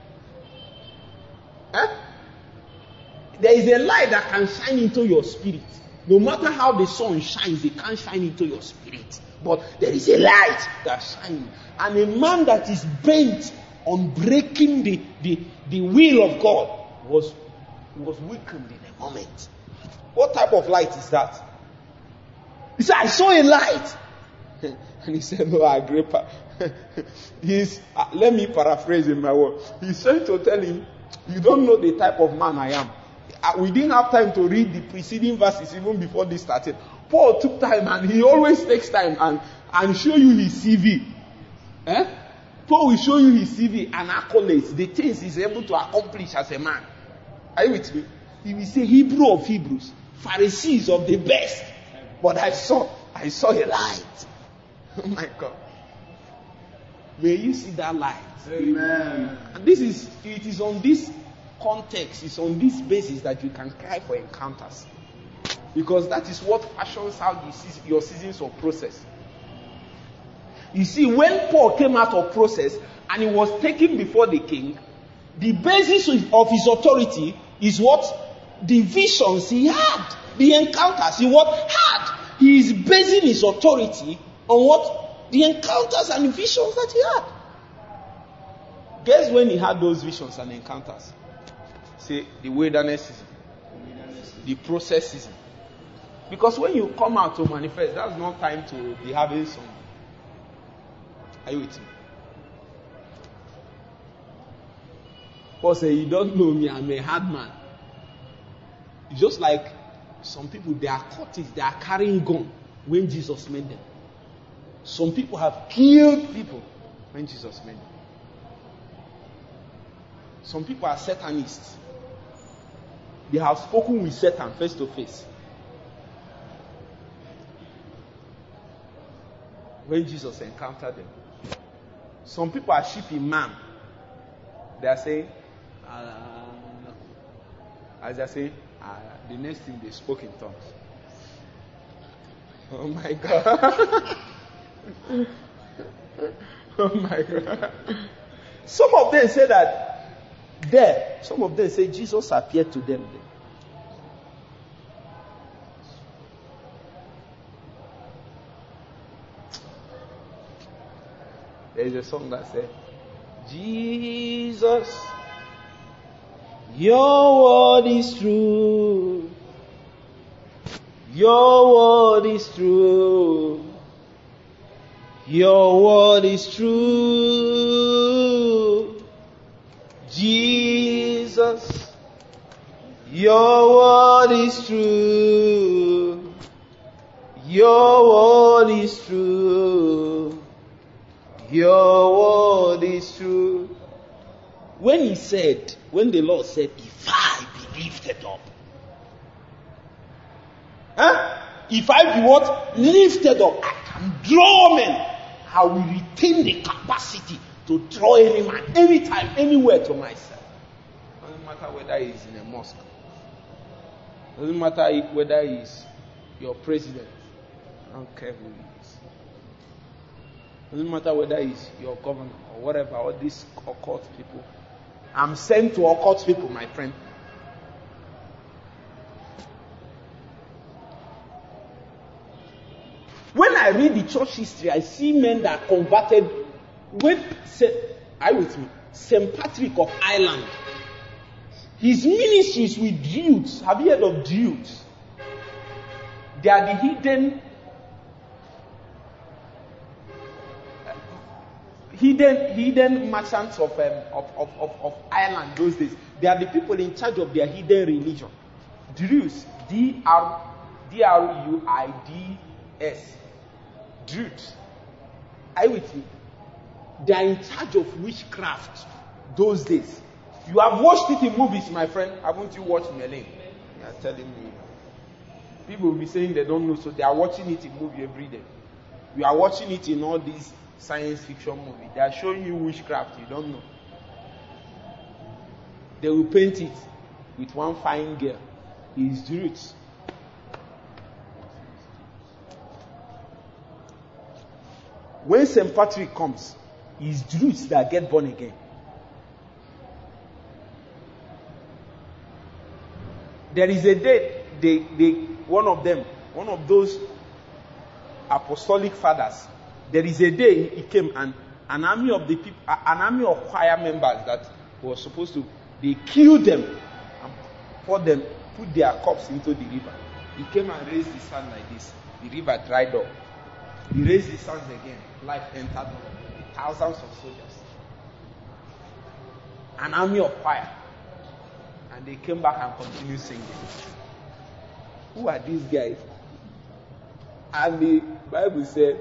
Eh? There is a light that can shine into your spirit. No matter how the sun shines, it can't shine into your spirit. But there is a light that shines. And a man that is bent on breaking the, the, the will of God was, was weakened in a moment. What type of light is that? He said, "I saw a light." And he said, "No, Agrippa." He's, uh, let me paraphrase in my word. He's trying to tell him, "You don't know the type of man I am." Uh, we didn't have time to read the preceding verses even before this started. Paul took time, and he always takes time and, and show you his C V. Eh? Paul will show you his C V and accolades, the things he's able to accomplish as a man. Are you with me? He will say, "Hebrew of Hebrews, Pharisees of the best." But I saw, I saw a light. Oh my God. May you see that light. Amen. And this is, it is on this context, it's on this basis that you can cry for encounters. Because that is what fashions out your seasons of process. You see, when Paul came out of process and he was taken before the king, the basis of his authority is what? The visions he had. The encounters he what? Had. He is basing his authority on what? The encounters and visions that he had. Guess when he had those visions and encounters? Say, the wilderness season. The process season. Because when you come out to manifest, that's not time to be having some. Are you with me? Paul said, you don't know me, I'm a hard man. It's just like some people, they are cultists, they are carrying gun when Jesus met them. Some people have killed people when Jesus met them. Some people are Satanists. They have spoken with Satan face to face. When Jesus encountered them. Some people are sheep in man. They are saying, uh, as they are saying, uh, the next thing they spoke in tongues. Oh my God. Oh my God. Some of them say that there, some of them say Jesus appeared to them there. There is a song that says, Jesus, your word is true. Your word is true. Your word is true. Jesus, your word is true. Your word is true. Your word is true. When he said, when the Lord said, if I be lifted up, huh? If I be what? Lifted up, I can draw men. I will retain the capacity to draw any man, anytime, anywhere to myself. Doesn't matter whether he's in a mosque. Doesn't matter whether he's your president. I don't care who he is. Doesn't matter whether he's your governor or whatever, all these occult people. I'm sent to occult people, my friend. When I read the church history, I see men that converted. When I with me, Saint Patrick of Ireland, his ministries with Druids. Have you heard of Druids? They are the hidden, hidden, hidden merchants of, um, of, of, of, of Ireland those days. They are the people in charge of their hidden religion. Druids, D R D R U I D S. Druids. Are you with me? They are in charge of witchcraft those days. You have watched it in movies, my friend. Haven't you watched Merlin? You are telling me. People will be saying they don't know, so they are watching it in movie every day. You are watching it in all these science fiction movies. They are showing you witchcraft. You don't know. They will paint it with one fine girl. He is Druids. When Saint Patrick comes, it's Druids that get born again. There is a day, they, they, one of them, one of those apostolic fathers, there is a day he came and an army of the people, an army of choir members that were supposed to, they killed them and pour them, put their corpse into the river. He came and raised his hand like this. The river dried up. He raised his hands again. Life entered with thousands of soldiers. An army of fire. And they came back and continued singing. Who are these guys? And the Bible said,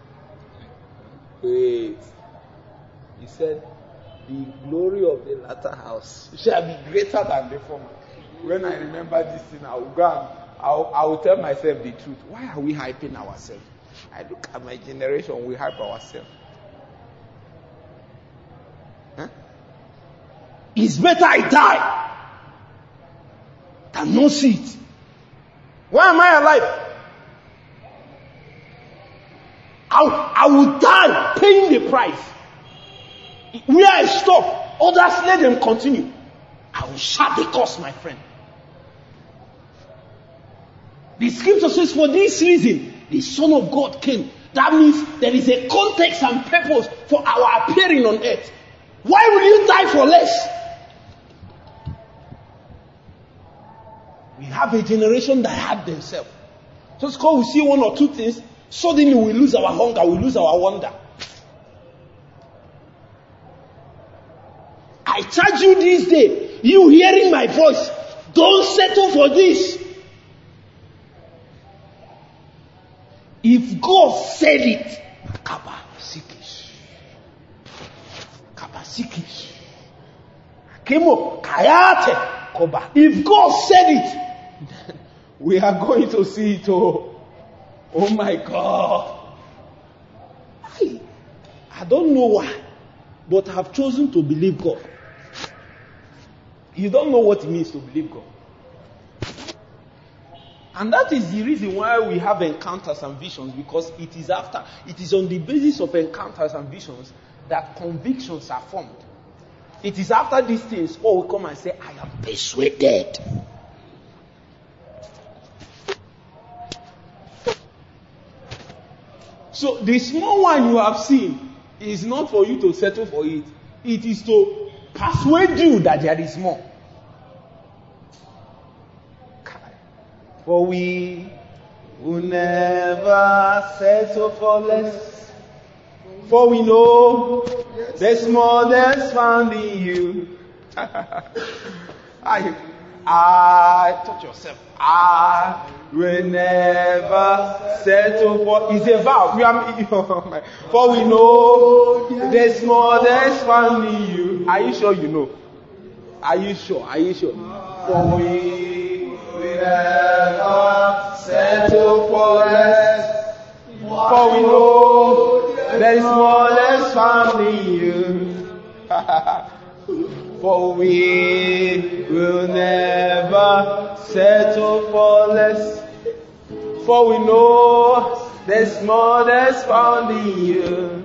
wait. He said, the glory of the latter house shall be greater than the former. When I remember this thing, I will go and I will, I will tell myself the truth. Why are we hyping ourselves? I look at my generation, we hype ourselves. Huh? It's better I die than not see it. Why am I alive? I, I will die paying the price. Where I stop, others let them continue. I will shut the course, my friend. The scripture says, for this reason, the Son of God came. That means there is a context and purpose for our appearing on earth. Why will you die for less? We have a generation that had themselves. Just because we see one or two things, suddenly we lose our hunger, we lose our wonder. I charge you this day, you hearing my voice, don't settle for this. If God said it, Kaba Sikish. Kaba Sikish. Kemo Kayate Koba. If God said it, we are going to see it. Oh, oh my God. I, I don't know why, but I have chosen to believe God. You don't know what it means to believe God. And that is the reason why we have encounters and visions, because it is after, it is on the basis of encounters and visions that convictions are formed. It is after these things Paul will come and say, I am persuaded. So the small one you have seen is not for you to settle for it. It is to persuade you that there is more. For we will never settle for less. For we know there's more that's found in you. I, I, touch yourself. I will never settle for. It's a vow. We are, for we know there's more that's found in you. Are you sure you know? Are you sure? Are you sure? For we will never settle for less. For we know there's more that's found in you. For we will never settle for less. For we know there's more that's found in you.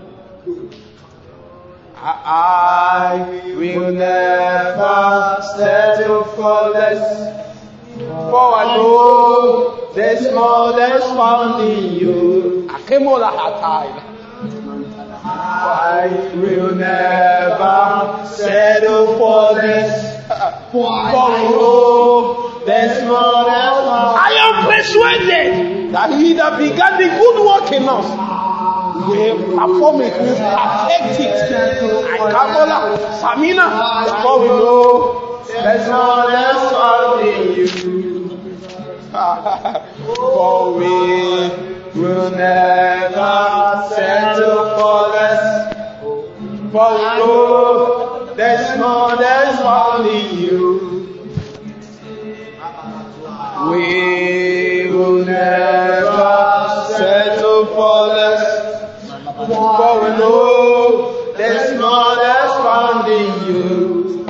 I, I will never settle for less. For I know there's more that's found in you. I will never settle for less. For I know there's more that's found. I am persuaded that he that began the good work in us will perform it, will perfect it. I Kamola, Samina, for we know there's more that's found in you. For we will never settle for less. For we know there's more that's found in you. We will never settle for less. For we know there's more that's found in you.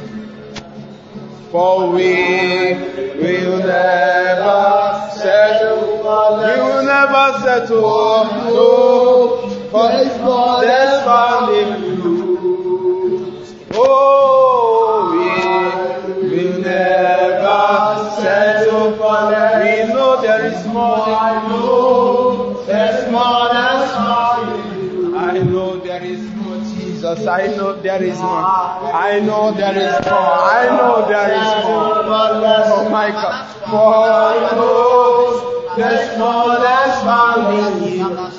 For we will never settle for less. We will never settle. No, for there's more that's found in you. Oh, we will never settle for less. We know there is more. I know there's more that's found in you. I know there is more, Jesus. I know there is more. I know there is more. I know there is more. Oh my God. For I know there's more that's found in you.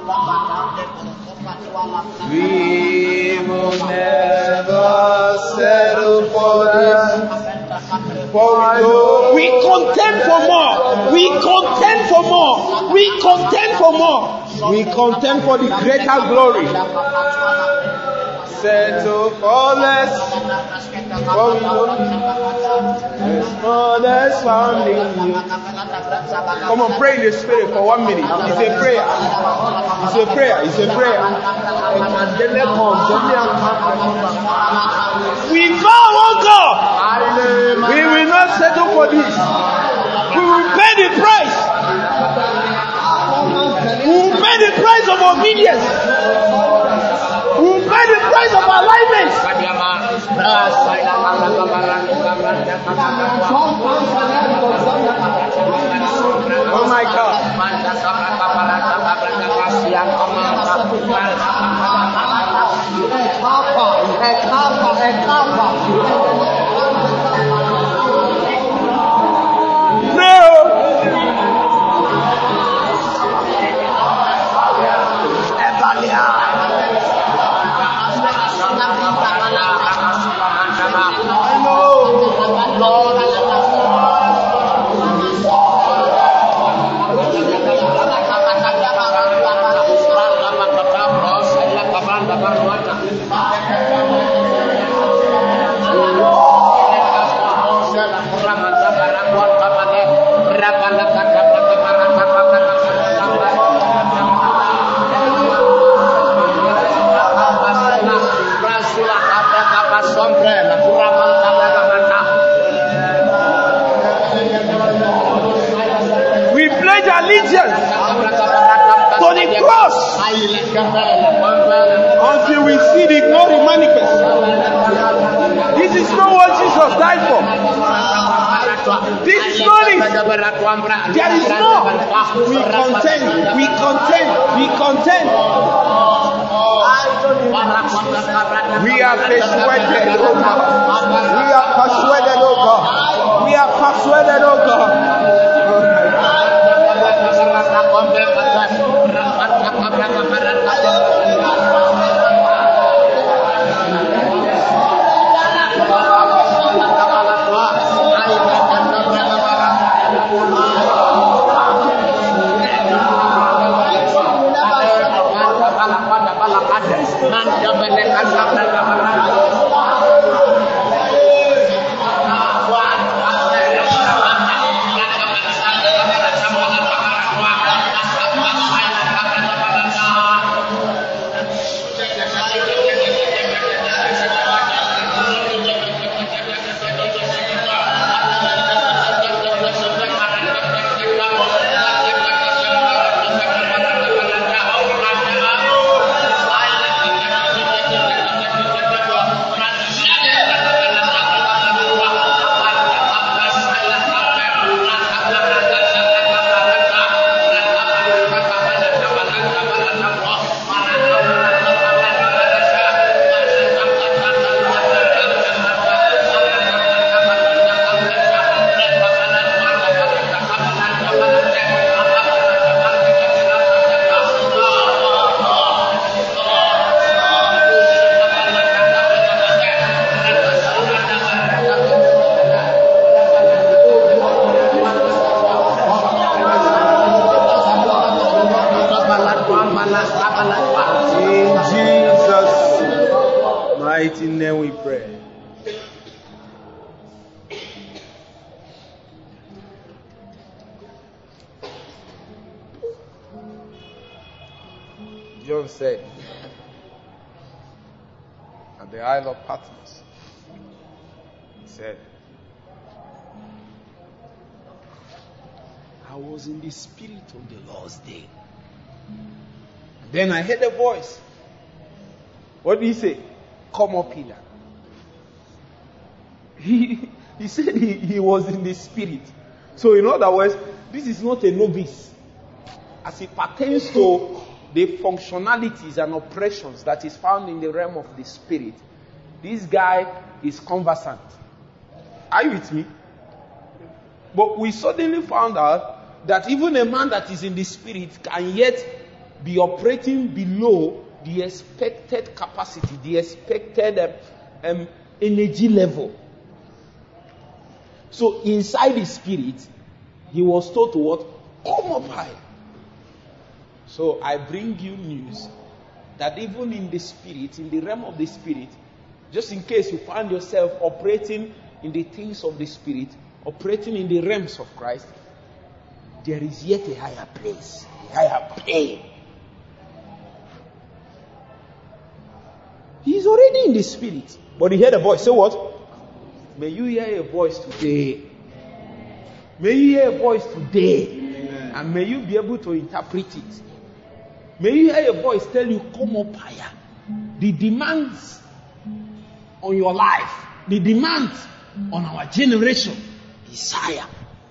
We will never settle for this. For we know we contend for more. We contend for more. We contend for more. We contend for the greater glory. Settle for less. For we know there's more that's found in you. Come on, pray in the spirit for one minute. It's a prayer. It's a prayer. It's a prayer. We vow, oh God, we will not settle for this. We will pay the price. We will pay the price of obedience. We will pay the price of alignment. Oh my God. No. We pledge allegiance to the cross until we see the glory manifest. This is not what Jesus died for. This is not it. There is more. We contend, we contend, we contend. We are persuaded, oh God. We are persuaded, oh God. We are persuaded, oh God. In Jesus' mighty name we pray. John said at the Isle of Patmos, he said, I was in the spirit of the Lord's day. Then I heard a voice. What did he say? Come up here. He, he said he, he was in the spirit. So in other words, this is not a novice. As it pertains to the functionalities and operations that is found in the realm of the spirit, this guy is conversant. Are you with me? But we suddenly found out that even a man that is in the spirit can yet be operating below the expected capacity, the expected um, um, energy level. So inside the spirit, he was told to what? Come up high. So I bring you news that even in the spirit, in the realm of the spirit, just in case you find yourself operating in the things of the spirit, operating in the realms of Christ, there is yet a higher place, a higher plane. He is already in the spirit, but he heard a voice. Say what? May you hear a voice today. May you hear a voice today. Amen. And may you be able to interpret it. May you hear a voice tell you, come up higher. The demands on your life, the demands on our generation is higher.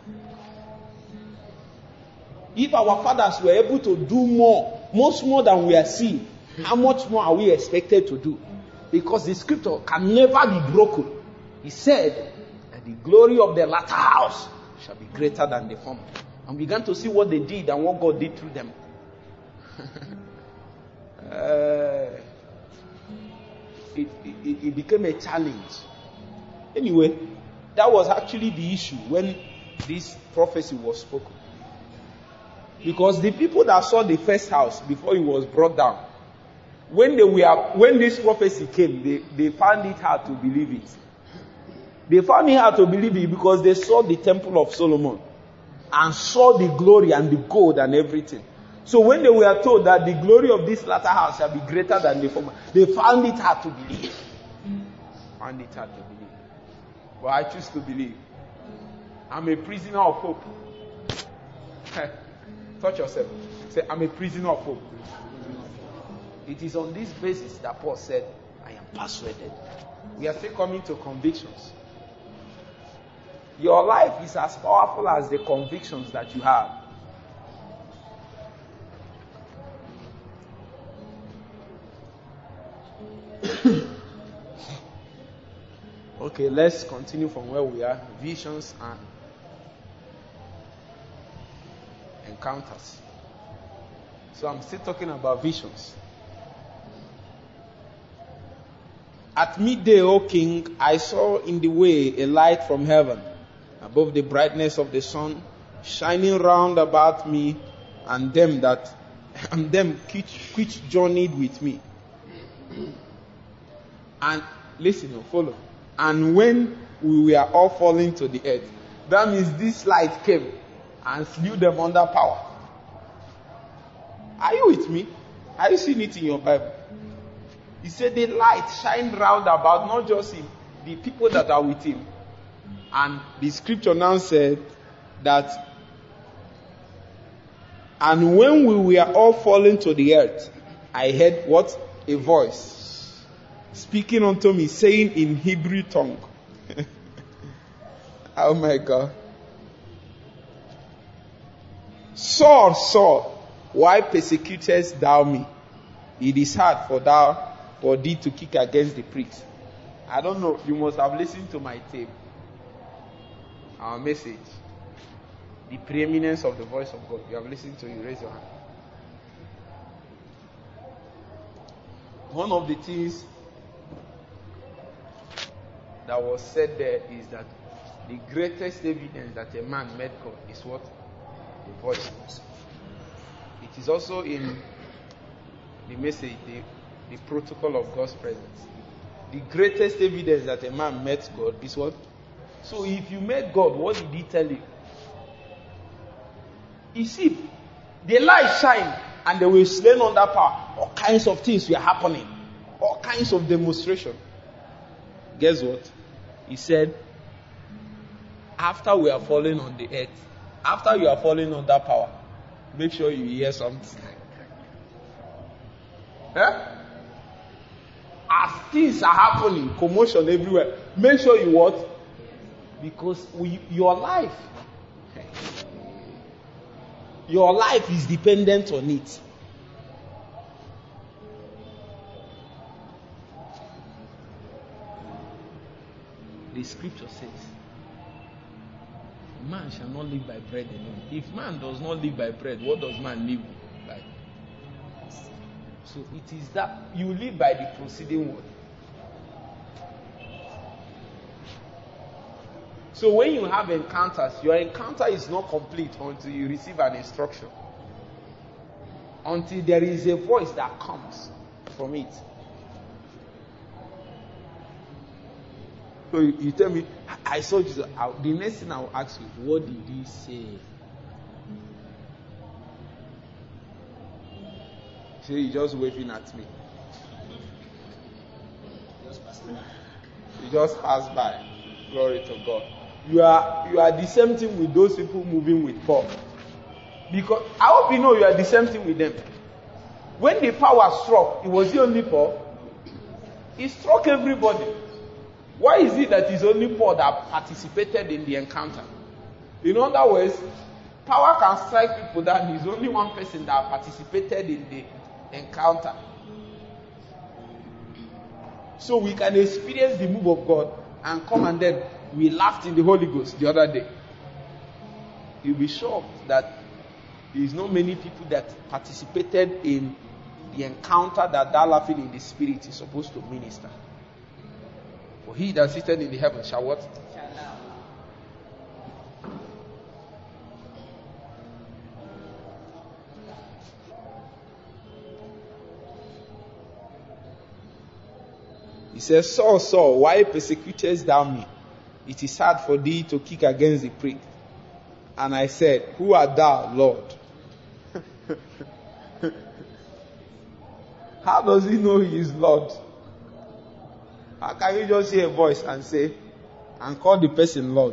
If our fathers were able to do more, much more than we are seeing, how much more are we expected to do? Because the scripture can never be broken. He said that the glory of the latter house shall be greater than the former. And we began to see what they did and what God did through them. uh, it, it, it became a challenge. Anyway, that was actually the issue when this prophecy was spoken. Because the people that saw the first house before it was brought down, when they were, when this prophecy came, they, they found it hard to believe it. They found it hard to believe it because they saw the temple of Solomon and saw the glory and the gold and everything. So when they were told that the glory of this latter house shall be greater than the former, they found it hard to believe. find it hard to believe. But I choose to believe. I'm a prisoner of hope. Touch yourself. Say, I'm a prisoner of hope. It is on this basis that Paul said, I am persuaded. We are still coming to convictions. Your life is as powerful as the convictions that you have. Okay, let's continue from where we are. Visions and encounters. So I'm still talking about visions. At midday, O king, I saw in the way a light from heaven, above the brightness of the sun, shining round about me and them that and them which, which journeyed with me. And listen, or follow. And when we were all falling to the earth, that means this light came and slew them under power. Are you with me? Are you seeing it in your Bible? He said the light shined round about not just him, the people that are with him. And the scripture now said that, and when we were all falling to the earth, I heard what? A voice speaking unto me, saying in Hebrew tongue. Oh my God. Saul, Saul, why persecutest thou me? It is hard for thou for thee to kick against the pricks. I don't know. You must have listened to my tape. Our message. The preeminence of the voice of God. You have listened to it. Raise your hand. One of the things that was said there is that the greatest evidence that a man met God is what? The voice. It is also in the message, the, the protocol of God's presence. The greatest evidence that a man met God is what? So if you met God, what did he tell you? You see, the light shined and they were slain under power. All kinds of things were happening. All kinds of demonstration. Guess what? He said, after we are falling on the earth, after you are falling under power, make sure you hear something. Eh? As things are happening, commotion everywhere, make sure you what? Because we, your life, your life is dependent on it. The scripture says, man shall not live by bread alone. If man does not live by bread, what does man live by? So it is that you live by the proceeding word. So when you have encounters, your encounter is not complete until you receive an instruction. Until there is a voice that comes from it. So you, you tell me, I, I saw Jesus. I, the next thing I will ask you, what did he say? So you just waving at me. You just passed by. Glory to God. You are you are the same thing with those people moving with Paul. Because I hope you know you are the same thing with them. When the power struck, it was the only Paul. It struck everybody. Why is it that it's only Paul that participated in the encounter? In other words, power can strike people down. He's only one person that participated in the encounter. So we can experience the move of God and come and then we laughed in the Holy Ghost the other day. You'll be shocked that there is not many people that participated in the encounter that that laughing in the Spirit is supposed to minister. For he that sitteth in the heaven shall what? Shall now. He says, Saul, Saul, why persecutest thou me? It is hard for thee to kick against the prick. And I said, who art thou, Lord? How does he know he is Lord? How can you just hear a voice and say, and call the person Lord?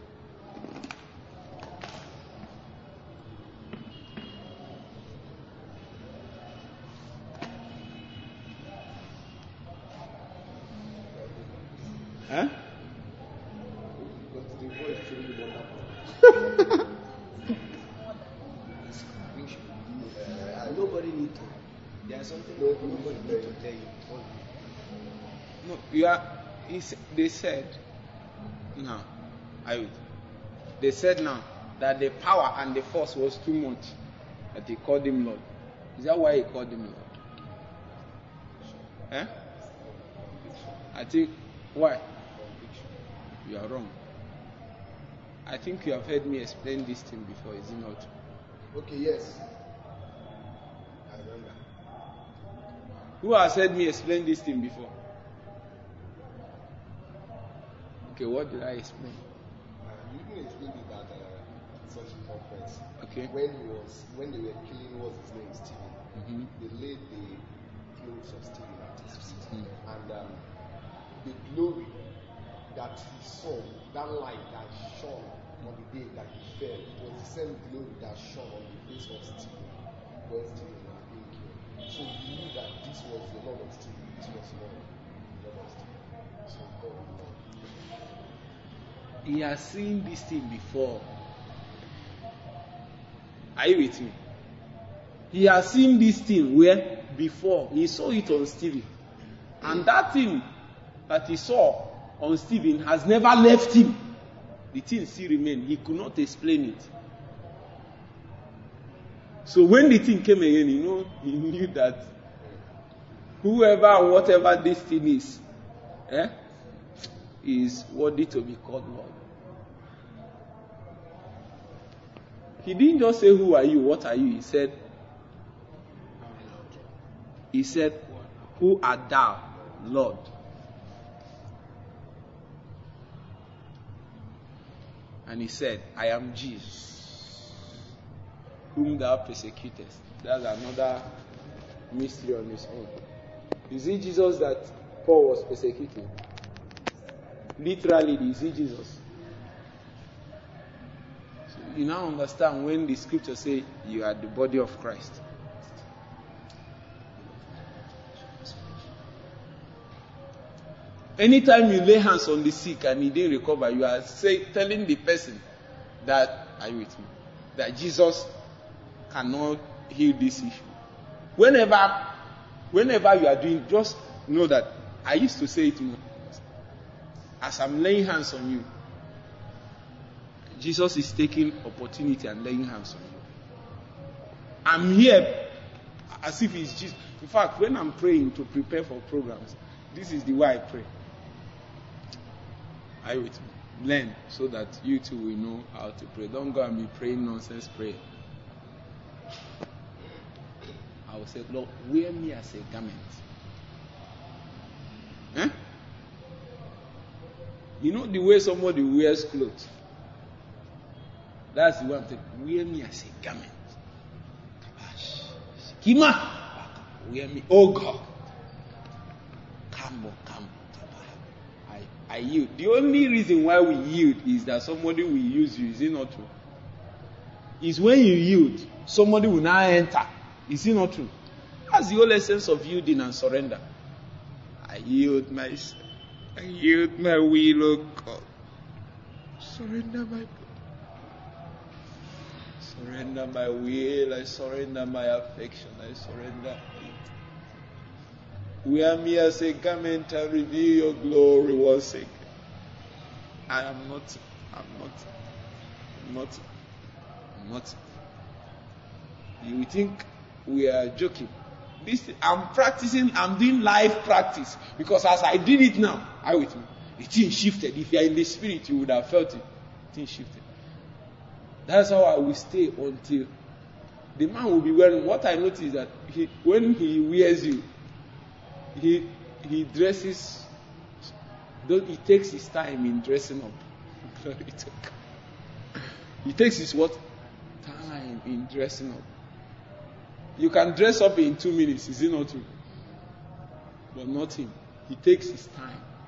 Huh? But the voice truly wonderful. Uh, nobody need to. There's something No, nobody need to tell you. No, you are. He, s- they said now. I would. They said now that the power and the force was too much, that they called him Lord. Is that why he called him Lord? Eh? I think why? You are wrong. I think you have heard me explain this thing before, is it not? Okay, yes. I remember. Who has heard me explain this thing before? Okay, what did I explain? Uh, you even explained it at uh, such a conference. Okay. When he was, when they were killing, what was his name, Stephen. Mm-hmm. They laid the clothes of Stephen at his feet, Mm. and um, the glory that he saw, that light that shone on the day that he fell, it was the same glory that shone on the face of Stephen when Stephen was being killed. So he knew that this was the Lord of Stephen. This was the Lord, the Lord of Stephen. So God will know. He has seen this thing before. Are you with me? He has seen this thing where before he saw it on Stephen, and that thing that he saw on Stephen has never left him. The thing still remained. He could not explain it. So when the thing came again, you know, he knew that whoever and whatever this thing is, eh, is worthy to be called Lord. He didn't just say, "Who are you? What are you?" He said, He said, "Who art thou, Lord?" And he said, "I am Jesus, whom thou persecutest." That's another mystery on his own. Is it Jesus that Paul was persecuting? Literally, is it Jesus? So you now understand when the scripture say you are the body of Christ. Anytime you lay hands on the sick and he didn't recover, you are say, telling the person that, are you with me? That Jesus cannot heal this issue. Whenever, whenever you are doing, just know that I used to say it more. As I'm laying hands on you, Jesus is taking opportunity and laying hands on you. I'm here as if it's Jesus. In fact, when I'm praying to prepare for programs, this is the way I pray. Are you with me? Learn so that you too will know how to pray. Don't go and be praying nonsense prayer. I will say, Lord, wear me as a garment. Eh? You know the way somebody wears clothes? That's the one thing. Wear me as a garment. Kima, wear me. Oh God. Come on, come on. I, I yield. The only reason why we yield is that somebody will use you. Is it not true? Is when you yield, somebody will now enter. Is it not true? That's the whole essence of yielding and surrender. I yield myself. I yield my will, oh God. Surrender my body. Surrender my will. I surrender my affection. I surrender it. Wear me as a garment and reveal your glory once again. I am not, I'm not, I'm not, I'm not. You think we are joking? This, I'm practicing, I'm doing live practice. Because as I did it now, I with me, the thing shifted. If you are in the spirit, you would have felt it. The thing shifted. That's how I will stay until the man will be wearing. What I notice is that he, when he wears you, he he dresses. He takes his time in dressing up. He takes his what? Time in dressing up. You can dress up in two minutes, is it not true? But not him. He takes his time.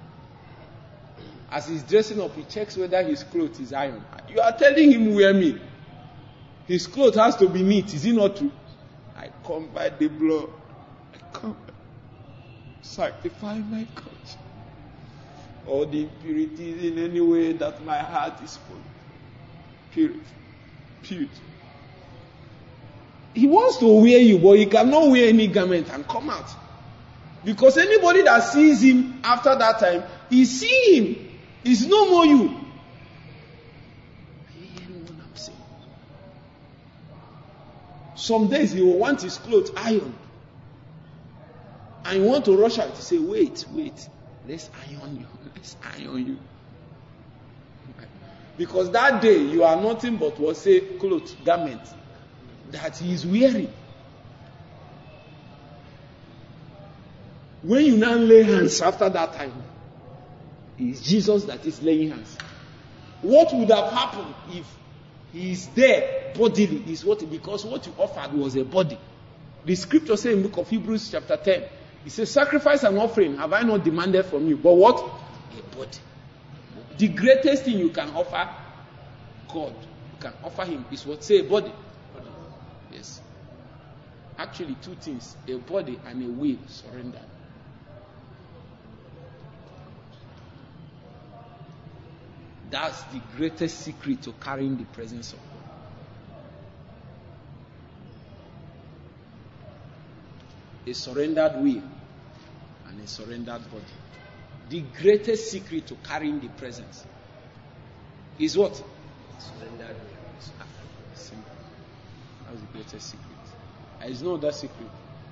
As he's dressing up, he checks whether his clothes is ironed. You are telling him wear me. His clothes has to be neat. Is it not true? I come by the blood. I come sanctify my conscience. All the impurities in any way that my heart is full. Purity. Purity. He wants to wear you, but he cannot wear any garment and come out. Because anybody that sees him after that time, he see him. It's no more you. Are you hearing what I'm saying? Some days he will want his clothes ironed. And you want to rush out to say, wait, wait. Let's iron you. Let's iron you. Because that day you are nothing but what say clothes, garment that he is wearing. When you now lay hands after that time, it's Jesus that is laying hands. What would have happened if he is there bodily is what, because what you offered was a body. The scripture says in the book of Hebrews chapter ten, it says, sacrifice and offering have I not demanded from you, but what? A body. The greatest thing you can offer God, you can offer him, is what? Say a body. body. Yes. Actually, two things, a body and a will surrendered. That's the greatest secret to carrying the presence of God. A surrendered will and a surrendered body. The greatest secret to carrying the presence is what? Surrendered will. Simple. That's the greatest secret. There is no other secret.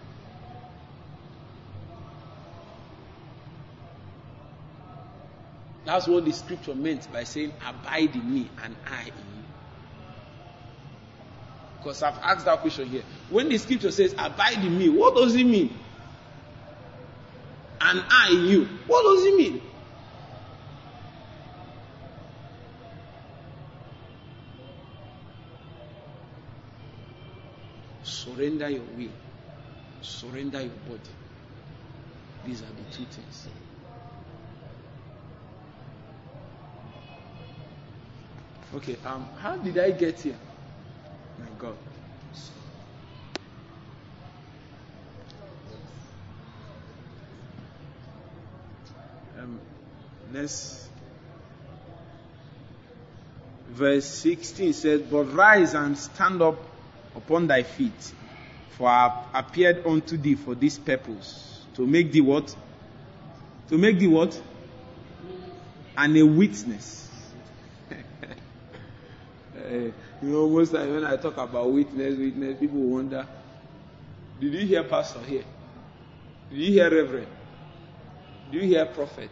That's what the scripture meant by saying, abide in me and I in you. Because I've asked that question here. When the scripture says, abide in me, what does it mean? And I in you. What does it mean? Surrender your will. Surrender your body. These are the two things. Okay, um, how did I get here? My God. Um, let's. Verse sixteen says, but rise and stand up upon thy feet, for I have appeared unto thee for this purpose, to make thee what? To make thee what? And a witness. Uh, you know, most times when I talk about witness, witness, people wonder, did you hear pastor here? Did you hear reverend? Do you hear prophet?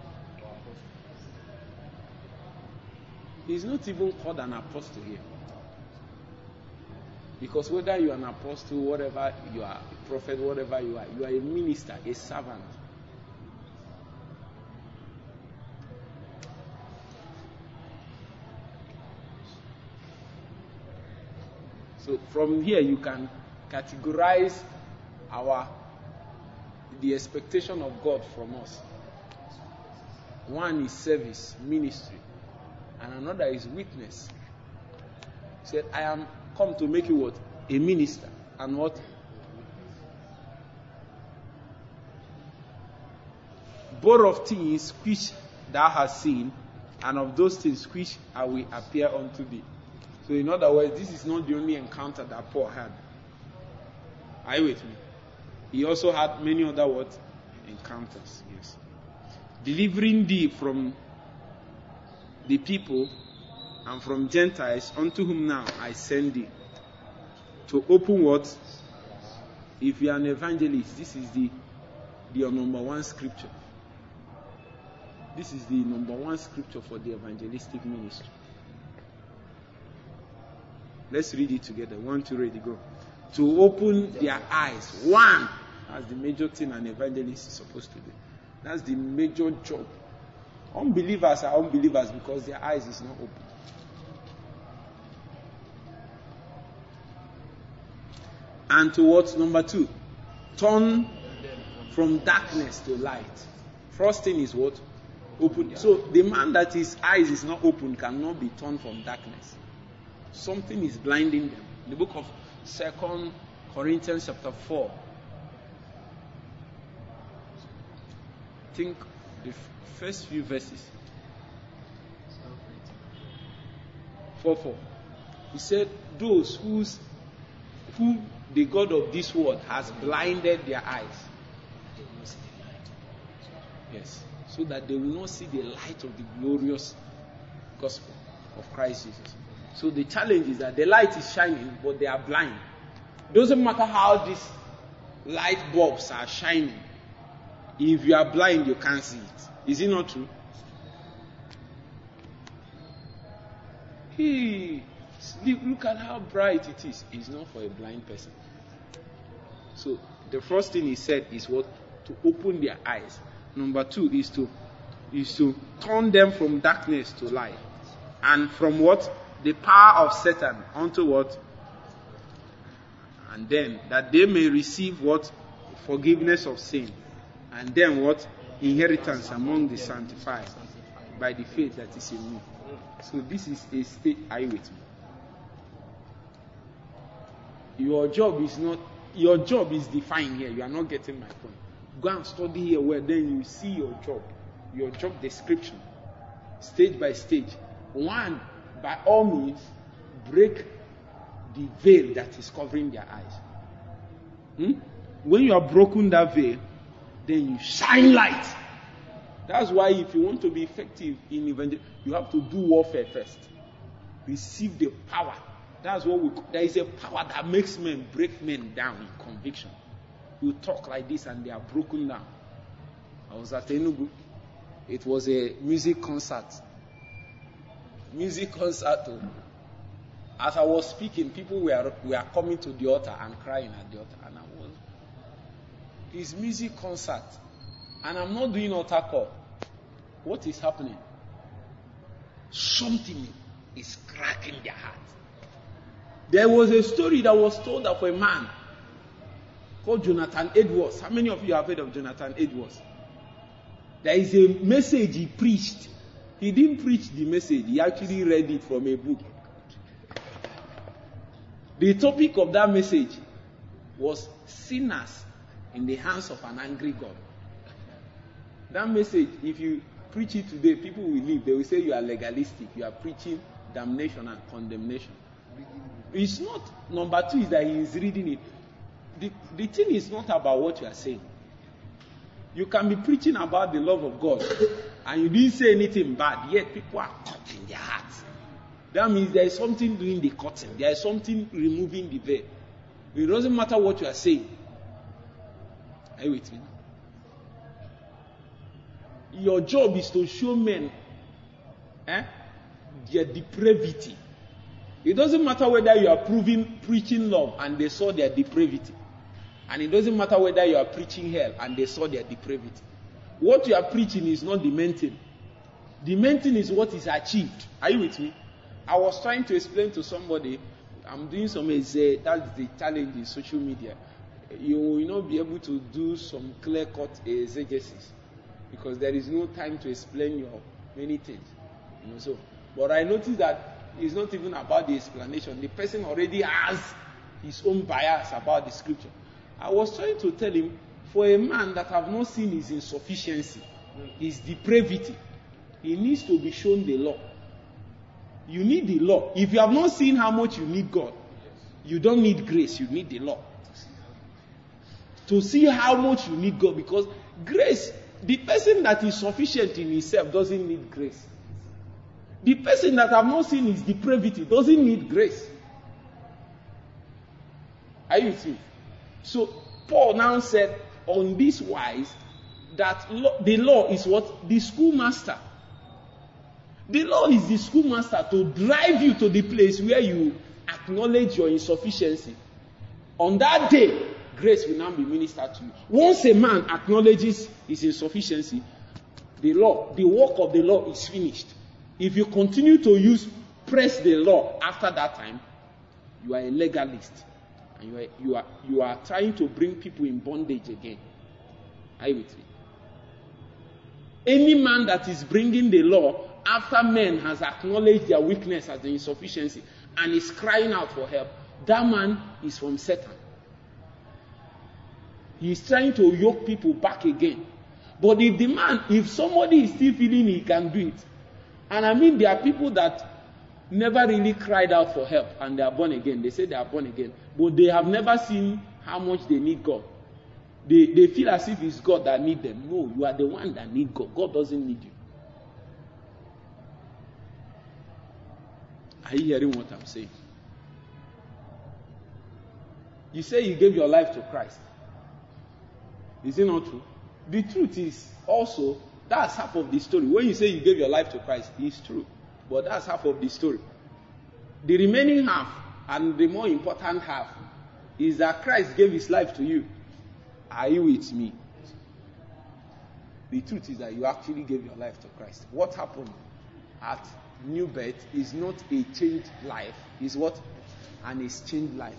He's not even called an apostle here. Because whether you are an apostle, whatever you are, a prophet, whatever you are, you are a minister, a servant. So from here you can categorize our the expectation of God from us. One is service, ministry, and another is witness. He said, I am come to make you what? A minister. And what? Both of things which thou hast seen, and of those things which I will appear unto thee. So in other words, this is not the only encounter that Paul had. Are you with me? He also had many other what? Encounters. Yes. Delivering thee from the people and from Gentiles, unto whom now I send thee. To open what? If you are an evangelist, this is the, the number one scripture. This is the number one scripture for the evangelistic ministry. Let's read it together. One, two, ready, go. To open their eyes. One. That's the major thing an evangelist is supposed to do. That's the major job. Unbelievers are unbelievers because their eyes is not open. And to what? Number two. Turn from darkness to light. First thing is what? Open. So the man that his eyes is not open cannot be turned from darkness. Something is blinding them. The book of Second Corinthians chapter four. I think the f- first few verses. Four four. He said, "Those whose who the God of this world has blinded their eyes." Yes, so that they will not see the light of the glorious gospel of Christ Jesus. So the challenge is that the light is shining, but they are blind. Doesn't matter how these light bulbs are shining. If you are blind, you can't see it. Is it not true? He look at how bright it is. It's not for a blind person. So the first thing he said is what? To open their eyes. Number two is to is to turn them from darkness to light. And from what? The power of Satan unto what? And then that they may receive what? Forgiveness of sin. And then what? Inheritance among the sanctified by the faith that is in me. So this is a state. Are you with me? Your job is not, your job is defined here. You are not getting my point. Go and study here where then you see your job, your job description, stage by stage. One, by all means, break the veil that is covering their eyes. Hmm? When you have broken that veil, then you shine light. That's why if you want to be effective in evangelism, you have to do warfare first. Receive the power. That's what we. There is a power that makes men break men down in conviction. You talk like this and they are broken down. I was at Enugu. It was a music concert. Music concert. As I was speaking, people were were coming to the altar and crying at the altar. And I was. It's music concert. And I'm not doing altar call. What is happening? Something is cracking their heart. There was a story that was told of a man called Jonathan Edwards. How many of you have heard of Jonathan Edwards? There is a message he preached. He didn't preach the message. He actually read it from a book. The topic of that message was sinners in the hands of an angry God. That message, if you preach it today, people will leave. They will say you are legalistic. You are preaching damnation and condemnation. It's not. Number two is that he is reading it. The, the thing is not about what you are saying. You can be preaching about the love of God and you didn't say anything bad, yet people are cutting their hearts. That means there is something doing the cutting. There is something removing the veil. It doesn't matter what you are saying. Are you with me? Your job is to show men eh, their depravity. It doesn't matter whether you are proving preaching love and they saw their depravity. And it doesn't matter whether you are preaching hell and they saw their depravity. What you are preaching is not the main thing. The main thing is what is achieved. Are you with me? I was trying to explain to somebody, I'm doing some, uh, that's the challenge in social media. You will not be able to do some clear-cut exegesis because there is no time to explain your many things. You know, so, but I noticed that it's not even about the explanation. The person already has his own bias about the scripture. I was trying to tell him, for a man that have not seen his insufficiency, his depravity, he needs to be shown the law. You need the law. If you have not seen how much you need God, you don't need grace, you need the law. To see how much you need God, because grace, the person that is sufficient in himself doesn't need grace. The person that have not seen his depravity doesn't need grace. Are you with me? So Paul now said on this wise that law, the law is what? The schoolmaster. The law is the schoolmaster to drive you to the place where you acknowledge your insufficiency. On that day, grace will now be ministered to you. Once a man acknowledges his insufficiency, the law, the work of the law is finished. If you continue to use, press the law after that time, you are a legalist. And you are, you are, you are trying to bring people in bondage again. Are you with me? Any man that is bringing the law after men has acknowledged their weakness as the insufficiency and is crying out for help, that man is from Satan. He is trying to yoke people back again. But if the man, if somebody is still feeling he can do it, and I mean there are people that never really cried out for help and they are born again. They say they are born again, but they have never seen how much they need God. They, they feel as if it's God that needs them. No, you are the one that needs God. God doesn't need you. Are you hearing what I'm saying? You say you gave your life to Christ. Is it not true? The truth is also, that's half of the story. When you say you gave your life to Christ, it's true. But that's half of the story. The remaining half, and the more important half, is that Christ gave his life to you. Are you with me? The truth is that you actually gave your life to Christ. What happened at new birth is not a changed life. It's what? An exchanged life.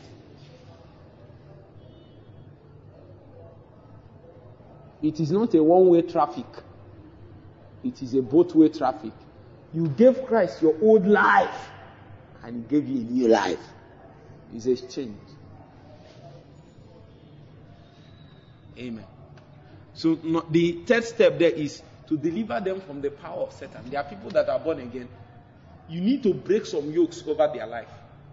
It is not a one-way traffic. It is a both-way traffic. You gave Christ your old life, and he gave you a new life. It's a exchange. Amen. So no, the third step there is to deliver them from the power of Satan. There are people that are born again. You need to break some yokes over their life.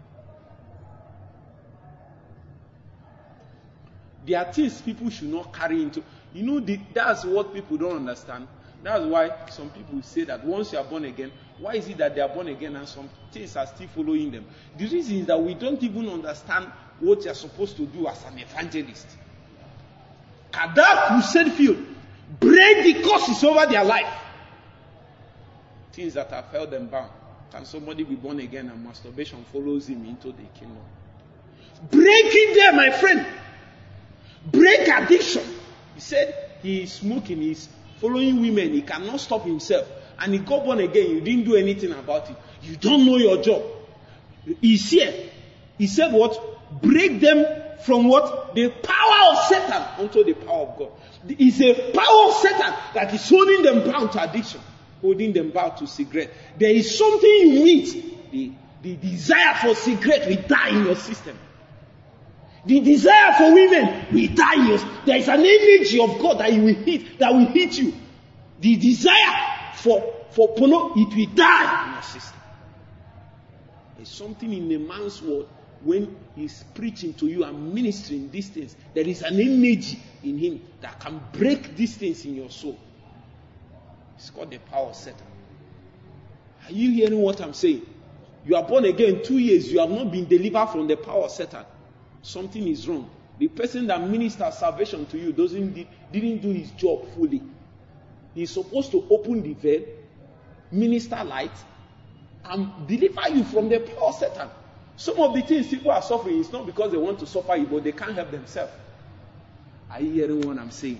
There are things people should not carry into. You know, the, that's what people don't understand. That's why some people say that once you are born again, why is it that they are born again and some things are still following them? The reason is that we don't even understand what you are supposed to do as an evangelist. At that crusade field, break the curses over their life. Things that have held them bound. Can somebody be born again and masturbation follows him into the kingdom? Break it there, my friend. Break addiction. He said he is smoking, he is following women, he cannot stop himself. And he got born again, you didn't do anything about it. You don't know your job. He's here. He said what? Break them from what? The power of Satan unto the power of God. It's a power of Satan that is holding them bound to addiction, holding them bound to cigarette. There is something you need. The, the desire for cigarette will die in your system. The desire for women will die in your system. There is an energy of God that you will hit, that will hit you. The desire for, for porno, it will die in your system. There's something in a man's word. When he's preaching to you and ministering these things, there is an energy in him that can break these things in your soul. It's called the power of Satan. Are you hearing what I'm saying? You are born again two years, you have not been delivered from the power of Satan. Something is wrong. The person that ministers salvation to you doesn't didn't do his job fully. He's supposed to open the veil, minister light, and deliver you from the power of Satan. Some of the things people are suffering is not because they want to suffer it, but they can't help themselves. Are you hearing what I'm saying?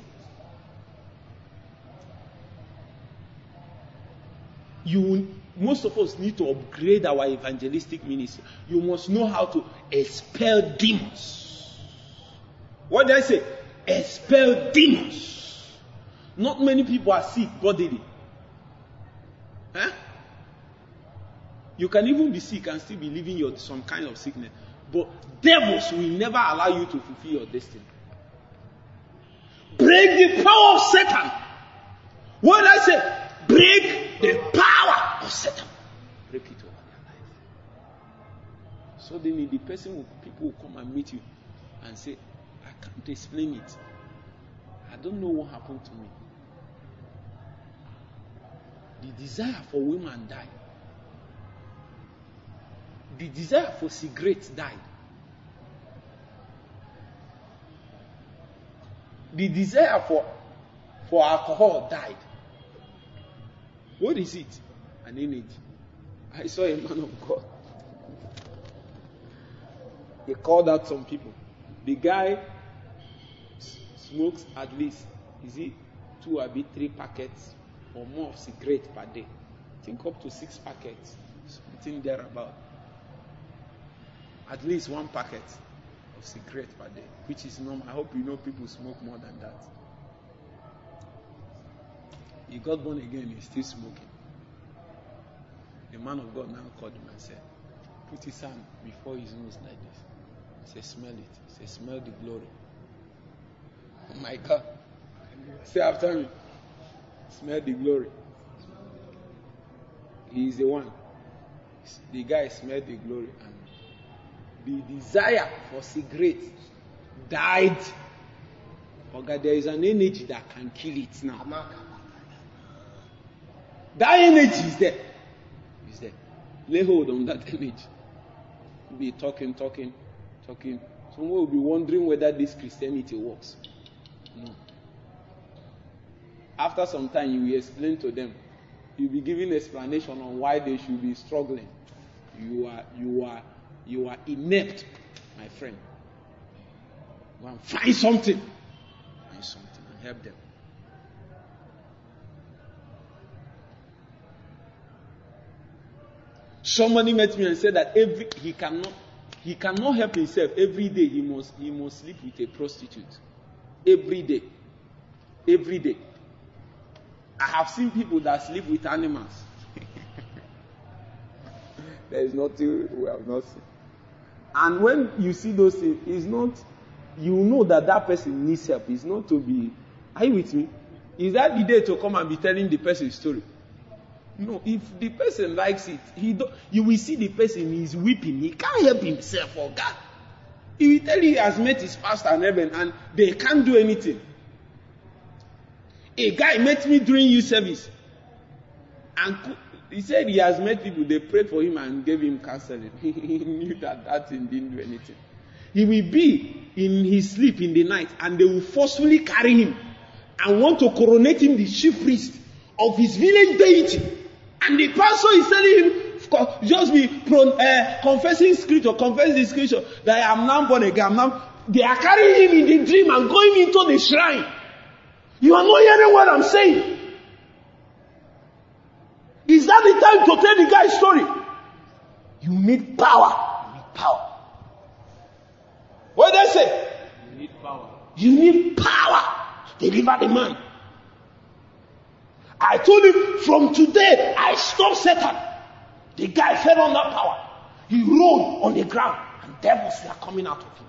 You, most of us need to upgrade our evangelistic ministry. You must know how to expel demons. What did I say? Expel demons. Not many people are sick bodily. Huh? You can even be sick and still be living your some kind of sickness. But devils will never allow you to fulfill your destiny. Break the power of Satan. What did I say? Break the power of Satan. Break it over their life. Suddenly the person will, people will come and meet you and say, I can't explain it. I don't know what happened to me. The desire for women died. The desire for cigarettes died. The desire for, for alcohol died. What is it? An energy. I saw a man of God. He called out some people. The guy smokes at least, is it two or three packets or more of cigarette per day? I think up to six packets. Something thereabout. At least one packet of cigarette per day, which is normal. I hope you know people smoke more than that. He got born again, he's still smoking. The man of God now called him and said, put his hand before his nose like this. He said, smell it. He said, smell the glory. Oh my God. Say after me. Smell the glory. He is the one. The guy smelled the glory, and the desire for cigarette died. Okay, there is an energy that can kill it now. That energy is there. Is there. Lay hold on that energy. Be talking, talking, talking. Someone will be wondering whether this Christianity works. No. After some time, you will explain to them. You'll be giving explanation on why they should be struggling. You are, you are, you are inept, my friend. Go and find something. Find something and help them. Somebody met me and said that every he cannot he cannot help himself. Every day he must he must sleep with a prostitute. Every day. Every day. I have seen people that sleep with animals. There is nothing we have not seen. And when you see those things, it's not, you know that that person needs help. It's not to be, are you with me? Is that the day to come and be telling the person story? No, if the person likes it, he don't, you will see the person is weeping. He can't help himself or God. He will tell you he has met his pastor in heaven and they can't do anything. A guy met me during youth service. And he said he has met people, they prayed for him and gave him counseling. He knew that that thing didn't do anything. He will be in his sleep in the night and they will forcefully carry him and want to coronate him the chief priest of his village deity. And the pastor is telling him, just be pro, uh, confessing scripture, confess the scripture, that I am now born again. I'm now, they are carrying him in the dream and going into the shrine. You are not hearing what I'm saying. Is that the time to tell the guy's story? You need power. You need power. What did I say? You need power. You need power to deliver the man. I told him, from today, I stop Satan. The guy fell under power. He rolled on the ground and devils were coming out of him.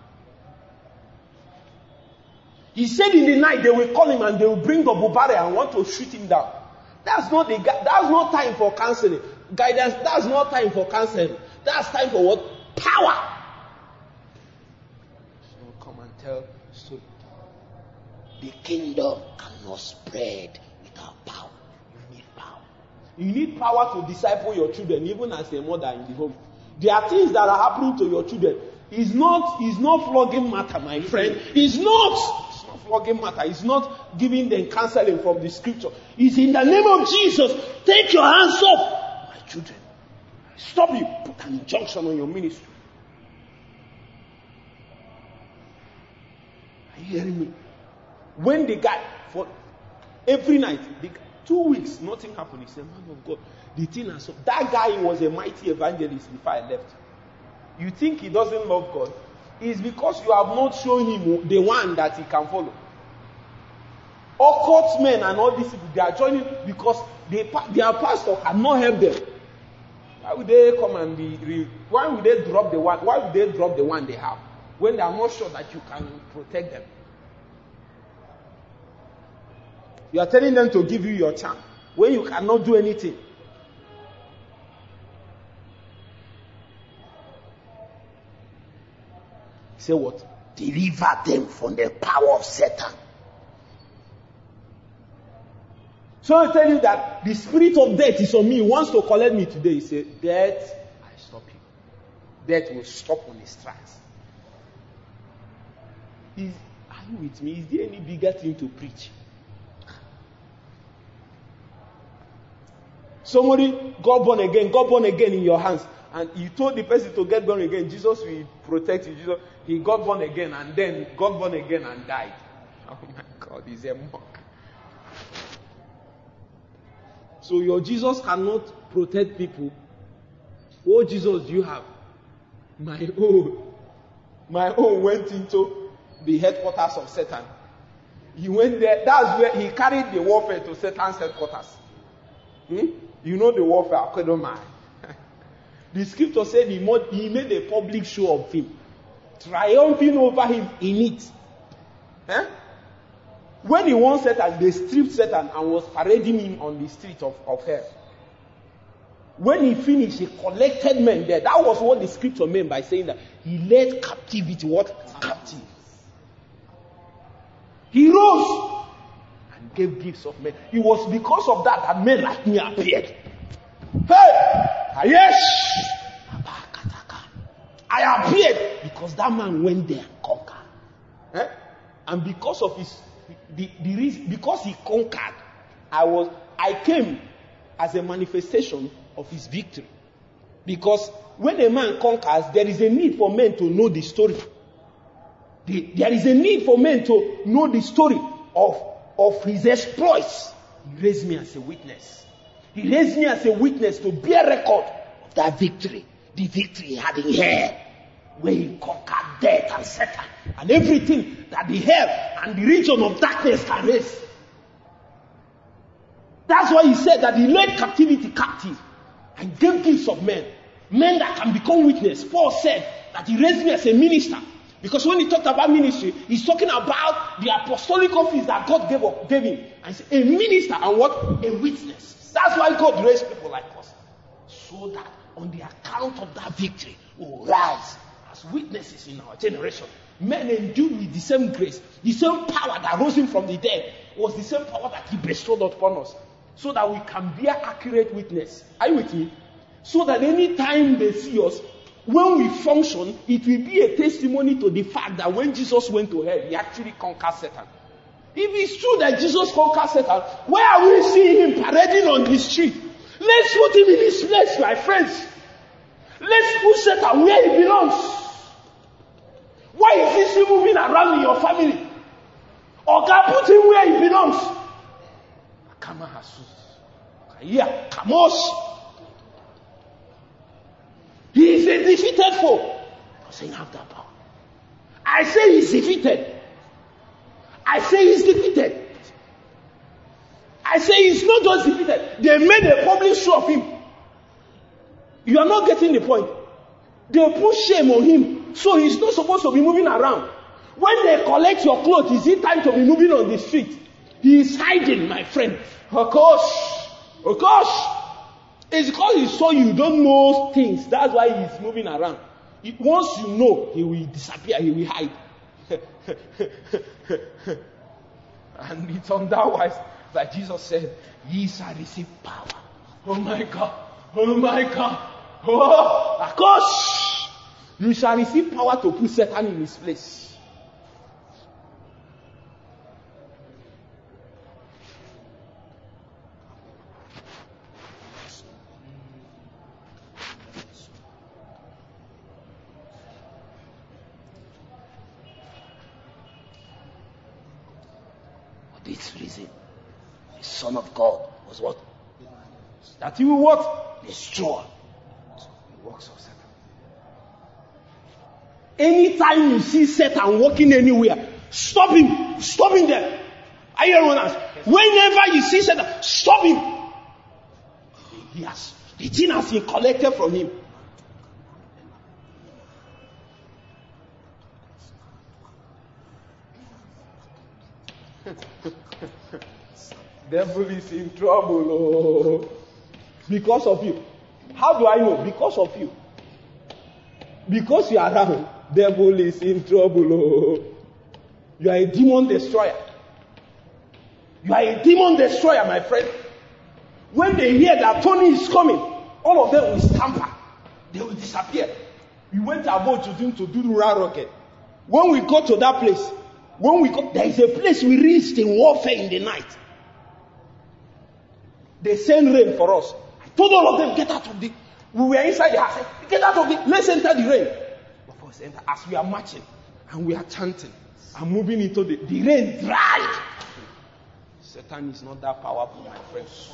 He said in the night they will call him and they will bring the bubare and want to shoot him down. That's not the that's not time for counseling. Guidance, that's not time for counseling. That's time for what? Power. So come and tell story. The kingdom cannot spread without power. You need power. You need power to disciple your children, even as a mother in the home. There are things that are happening to your children. It's not, it's not flogging matter, my friend. It's not. Flogging matter. It's not giving them counseling from the scripture. It's in the name of Jesus. Take your hands up, my children. Stop you. Put an injunction on your ministry. Are you hearing me? When the guy, for every night, the, two weeks, nothing happened. He said, man of God, the thing has, that guy was a mighty evangelist before I left. You think he doesn't love God? It's because you have not shown him the one that he can follow. Occult men and all these people, they are joining because they, their pastor cannot help them. Why would they come and be, why would they drop the one, why would they drop the one they have when they are not sure that you can protect them? You are telling them to give you your chance when you cannot do anything. Say what? Deliver them from the power of Satan. So I tell you that the spirit of death is on me. He wants to collect me today. He said, death, I stop you. Death will stop on his tracks. Is, are you with me? Is there any bigger thing to preach? Somebody got born again, got born again in your hands. And you told the person to get born again. Jesus will protect you. Jesus, he got born again and then got born again and died. Oh my God, he's a mock. So your Jesus cannot protect people. What Jesus do you have? My own. My own went into the headquarters of Satan. He went there. That's where he carried the warfare to Satan's headquarters. Hmm? You know the warfare. I don't mind. The scripture said he made, he made a public show of him, triumphing over him in it. Eh? When he won Satan, they stripped Satan and was parading him on the street of, of hell. When he finished, he collected men there. That was what the scripture meant by saying that he led captivity. What? Captive. He rose and gave gifts of men. It was because of that that men like me appeared. Hey! Yes! I appeared because that man went there and conquered. Eh? And because of his the, the reason, because he conquered, I was I came as a manifestation of his victory. Because when a man conquers, there is a need for men to know the story. The, there is a need for men to know the story of, of his exploits. He raised me as a witness. He raised me as a witness to bear record of that victory. The victory he had in hell, where he conquered death and Satan and everything that the hell and the region of darkness can raise. That's why he said that he led captivity captive and gave gifts of men. Men that can become witness. Paul said that he raised me as a minister. Because when he talked about ministry, he's talking about the apostolic office that God gave, up, gave him. And he said, a minister and what? A witness. That's why God raised people like us. So that on the account of that victory, we will rise as witnesses in our generation. Men endued with the same grace, the same power that rose him from the dead was the same power that he bestowed upon us. So that we can bear accurate witness. Are you with me? So that any time they see us, when we function, it will be a testimony to the fact that when Jesus went to hell, he actually conquered Satan. If it's true that Jesus conquered Satan, why are we seeing him parading on the street? Let's put him in his place, my friends. Let's put Satan where he belongs. Why is he still moving around in your family? Or God put him where he belongs. He is a defeated foe. Doesn't have that power. I say he's defeated. I say he's defeated. I say he's not just defeated. They made a public show of him. You are not getting the point. They put shame on him. So he's not supposed to be moving around. When they collect your clothes, is it time to be moving on the street? He is hiding, my friend. Of course. Of course. It's because he saw you don't know things. That's why he's moving around. Once you know, he will disappear. He will hide. And it's on that wise that Jesus said, ye shall receive power. Oh my God. Oh my God. Oh, of course. You shall receive power to put Satan in his place. This reason, the Son of God was what? That he will what? Destroy the works of Satan. Anytime you see Satan walking anywhere, stop him. Stop him there. Are you hearing us? Whenever you see Satan, stop him. He has, the thing has been collected from him. Devil is in trouble, oh. Because of you. How do I know? Because of you. Because you are around, devil is in trouble, oh. You are a demon destroyer. You are a demon destroyer, my friend. When they hear that Tony is coming, all of them will scamper. They will disappear. We went about to do to do the rocket. When we got to that place, when we got, there is a place we reached in warfare in the night. They send rain for us. I told all of them, get out of the... We were inside the house. I said, get out of the... Let's enter the rain. Of course, enter. As we are marching and we are chanting and moving into the... The rain dried. Satan is not that powerful, my friends.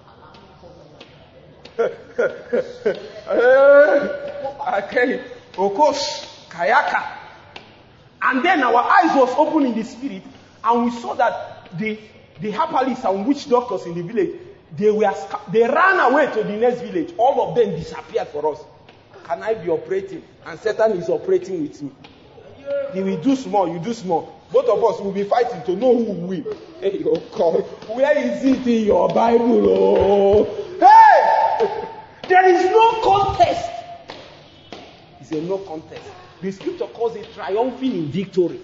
Okay. Of course, Kayaka. And then our eyes was open in the spirit. And we saw that the, the herbalist and witch doctors in the village, they were they ran away to the next village. All of them disappeared for us. Can I be operating? And Satan is operating with me. He will do small, you do small. Both of us will be fighting to know who will win. Hey, oh God, where is it in your Bible? Oh, hey, there is no contest. It's a no contest. The scripture calls it triumphing in victory.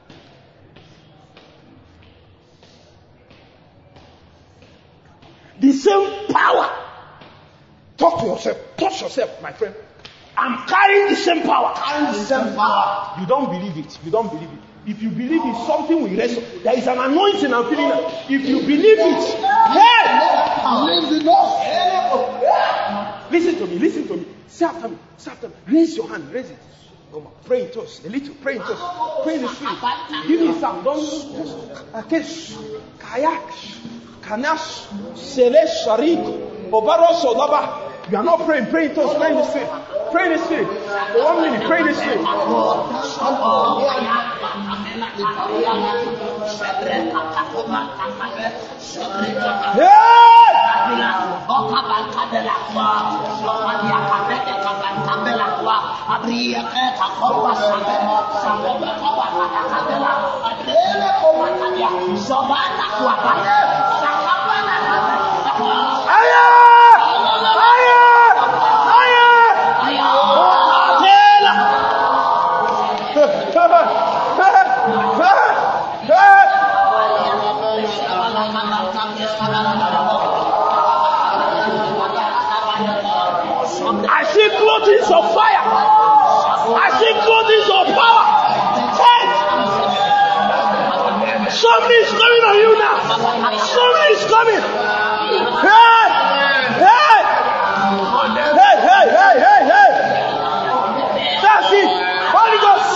The same power. Talk to yourself. Touch yourself, my friend. I'm carrying the same power. Carrying the same power. You don't believe it. You don't believe it. If you believe it, something will rest. There is an anointing I'm feeling. If you believe it, hey! Listen to me. Listen to me. Say after me. Say after me. Raise your hand. Raise it. Come on. Pray in tongues. A little. Pray in tongues. Pray in the spirit. Give me some. Don't just. Akesh. Kayak. Kanash. Selesh. Sharik. Obaro Sodaba. You are not praying. Pray in tongues. Pray in the spirit. Pray in the spirit. For one minute. Pray in the spirit. I see clothing of fire. I see clothing of power. Hey! Something is coming on you now. Something is coming. Hey! Hey! Hey! Hey! Hey! Hey! Hey! That's it. Holy Ghost.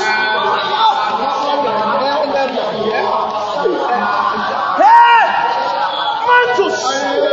Hey! Mantus.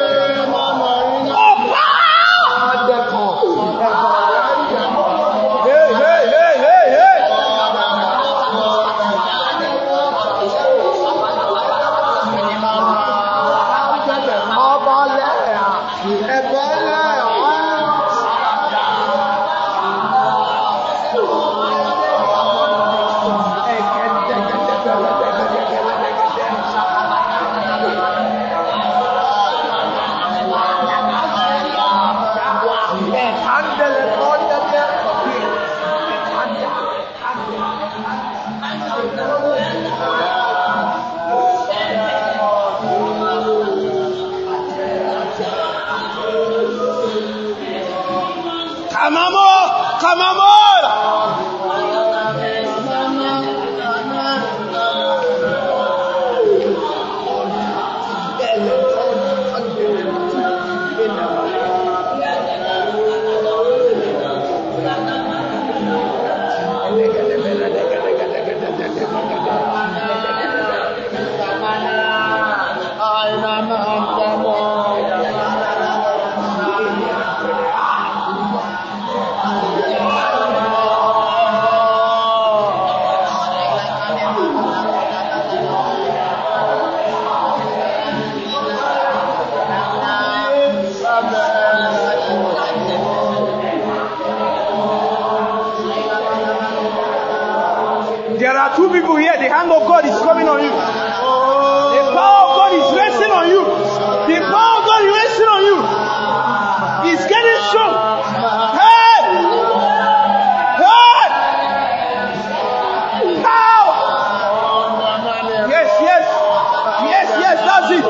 Two people here, the hand of God is coming on you. The power of God is resting on you. The power of God is resting on you. It's getting strong. Hey! Hey! Power! Yes, yes. Yes, yes, that's it.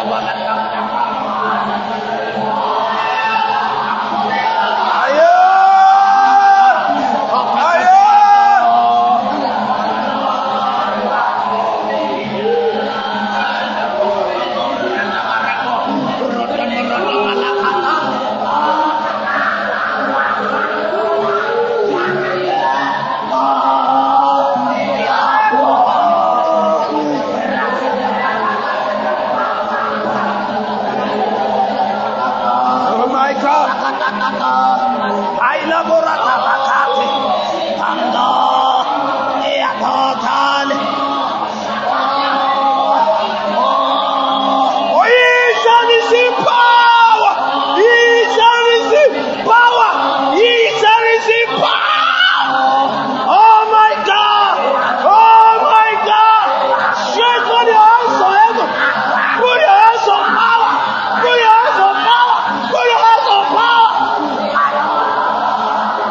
Power!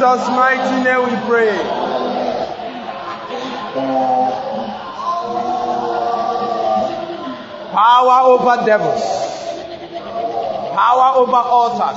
Jesus' mighty name we pray. Power over devils. Power over altars.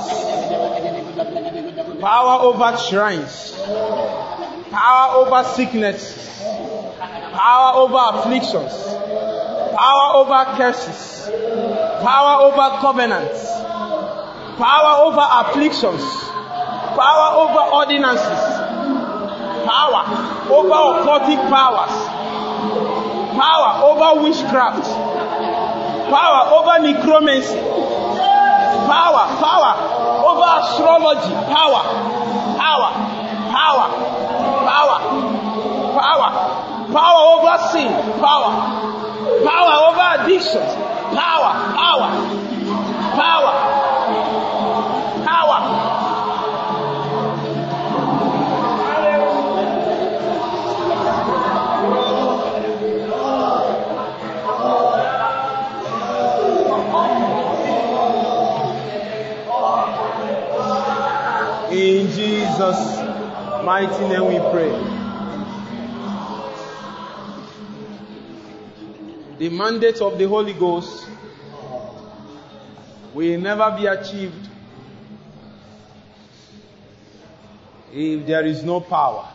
Power over shrines. Power over sickness. Power over afflictions. Power over curses. Power over covenants. Power over afflictions. Power over ordinances. Power over occultic powers. Power over witchcraft. Power over necromancy. Power, power over astrology. Power, power, power, power, power, power over sin. Power, power over addictions. Power, power, power, power. In Jesus' mighty name we pray. The mandate of the Holy Ghost will never be achieved if there is no power.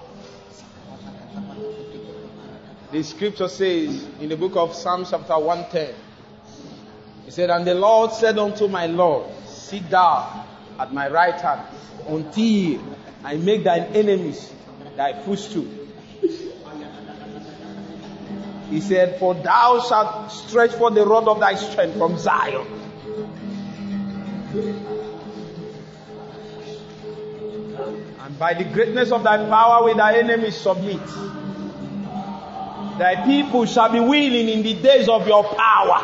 The scripture says in the book of Psalms chapter one ten, it said, "And the Lord said unto my Lord, sit thou at my right hand, until I make thine enemies thy footstool." He said, "For thou shalt stretch forth the rod of thy strength from Zion." And by the greatness of thy power will thy enemies submit. Thy people shall be willing in the days of your power.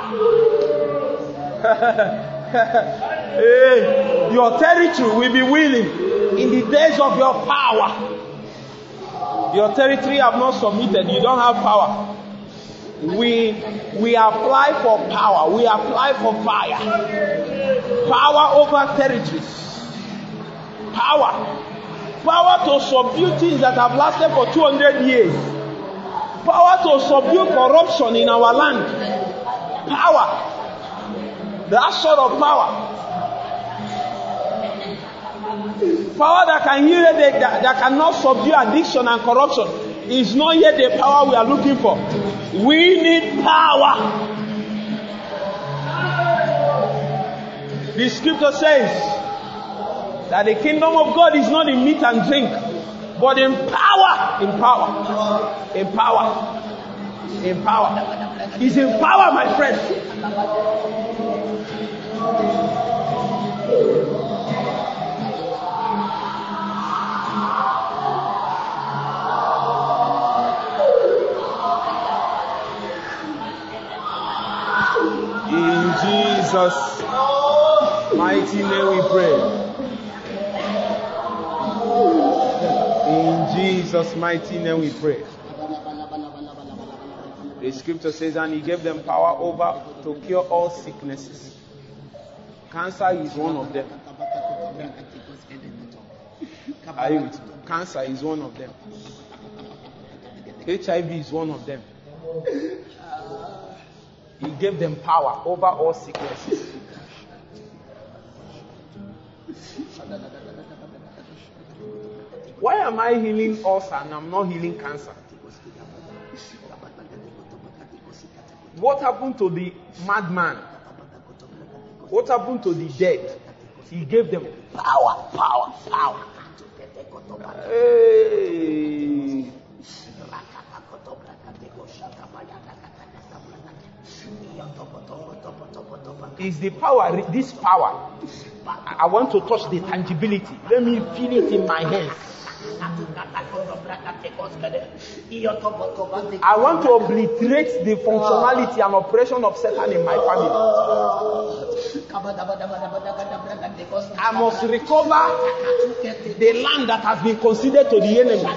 Hey, your territory will be willing in the days of your power. Your territory have not submitted. You don't have power. We we apply for power. We apply for fire. Power over territories. Power. Power to subdue things that have lasted for two hundred years. Power to subdue corruption in our land. Power. That sort of power. Power that can heal, that, that cannot subdue addiction and corruption is not yet the power we are looking for. We need power. The scripture says that the kingdom of God is not in meat and drink, but in power, in power, in power, in power. It's in power, my friend. In Jesus' mighty name we pray. In Jesus' mighty name we pray. The scripture says, "And he gave them power over to cure all sicknesses." Cancer is one of them. Are you with me? Cancer is one of them. H I V is one of them. He gave them power over all sicknesses. Why am I healing ulcer and I'm not healing cancer? What happened to the madman? What happened to the dead? He gave them power, power, power. Hey. Is the power, this power? I want to touch the tangibility. Let me feel it in my hands. I want to obliterate the functionality and operation of Satan in my family. I must recover the land that has been conceded to the enemy.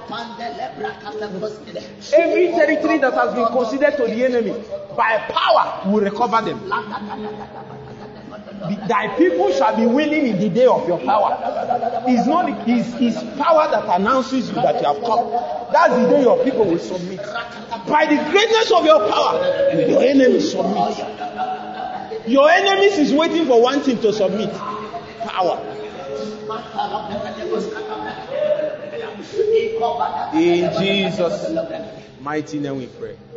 Every territory that has been conceded to the enemy, by power, will recover them. Thy people shall be willing in the day of your power. It's not it's, it's power that announces you that you have come. That's the day your people will submit. By the greatness of your power, your enemies submit. Your enemies is waiting for one thing to submit. Power. In Jesus' mighty name we pray.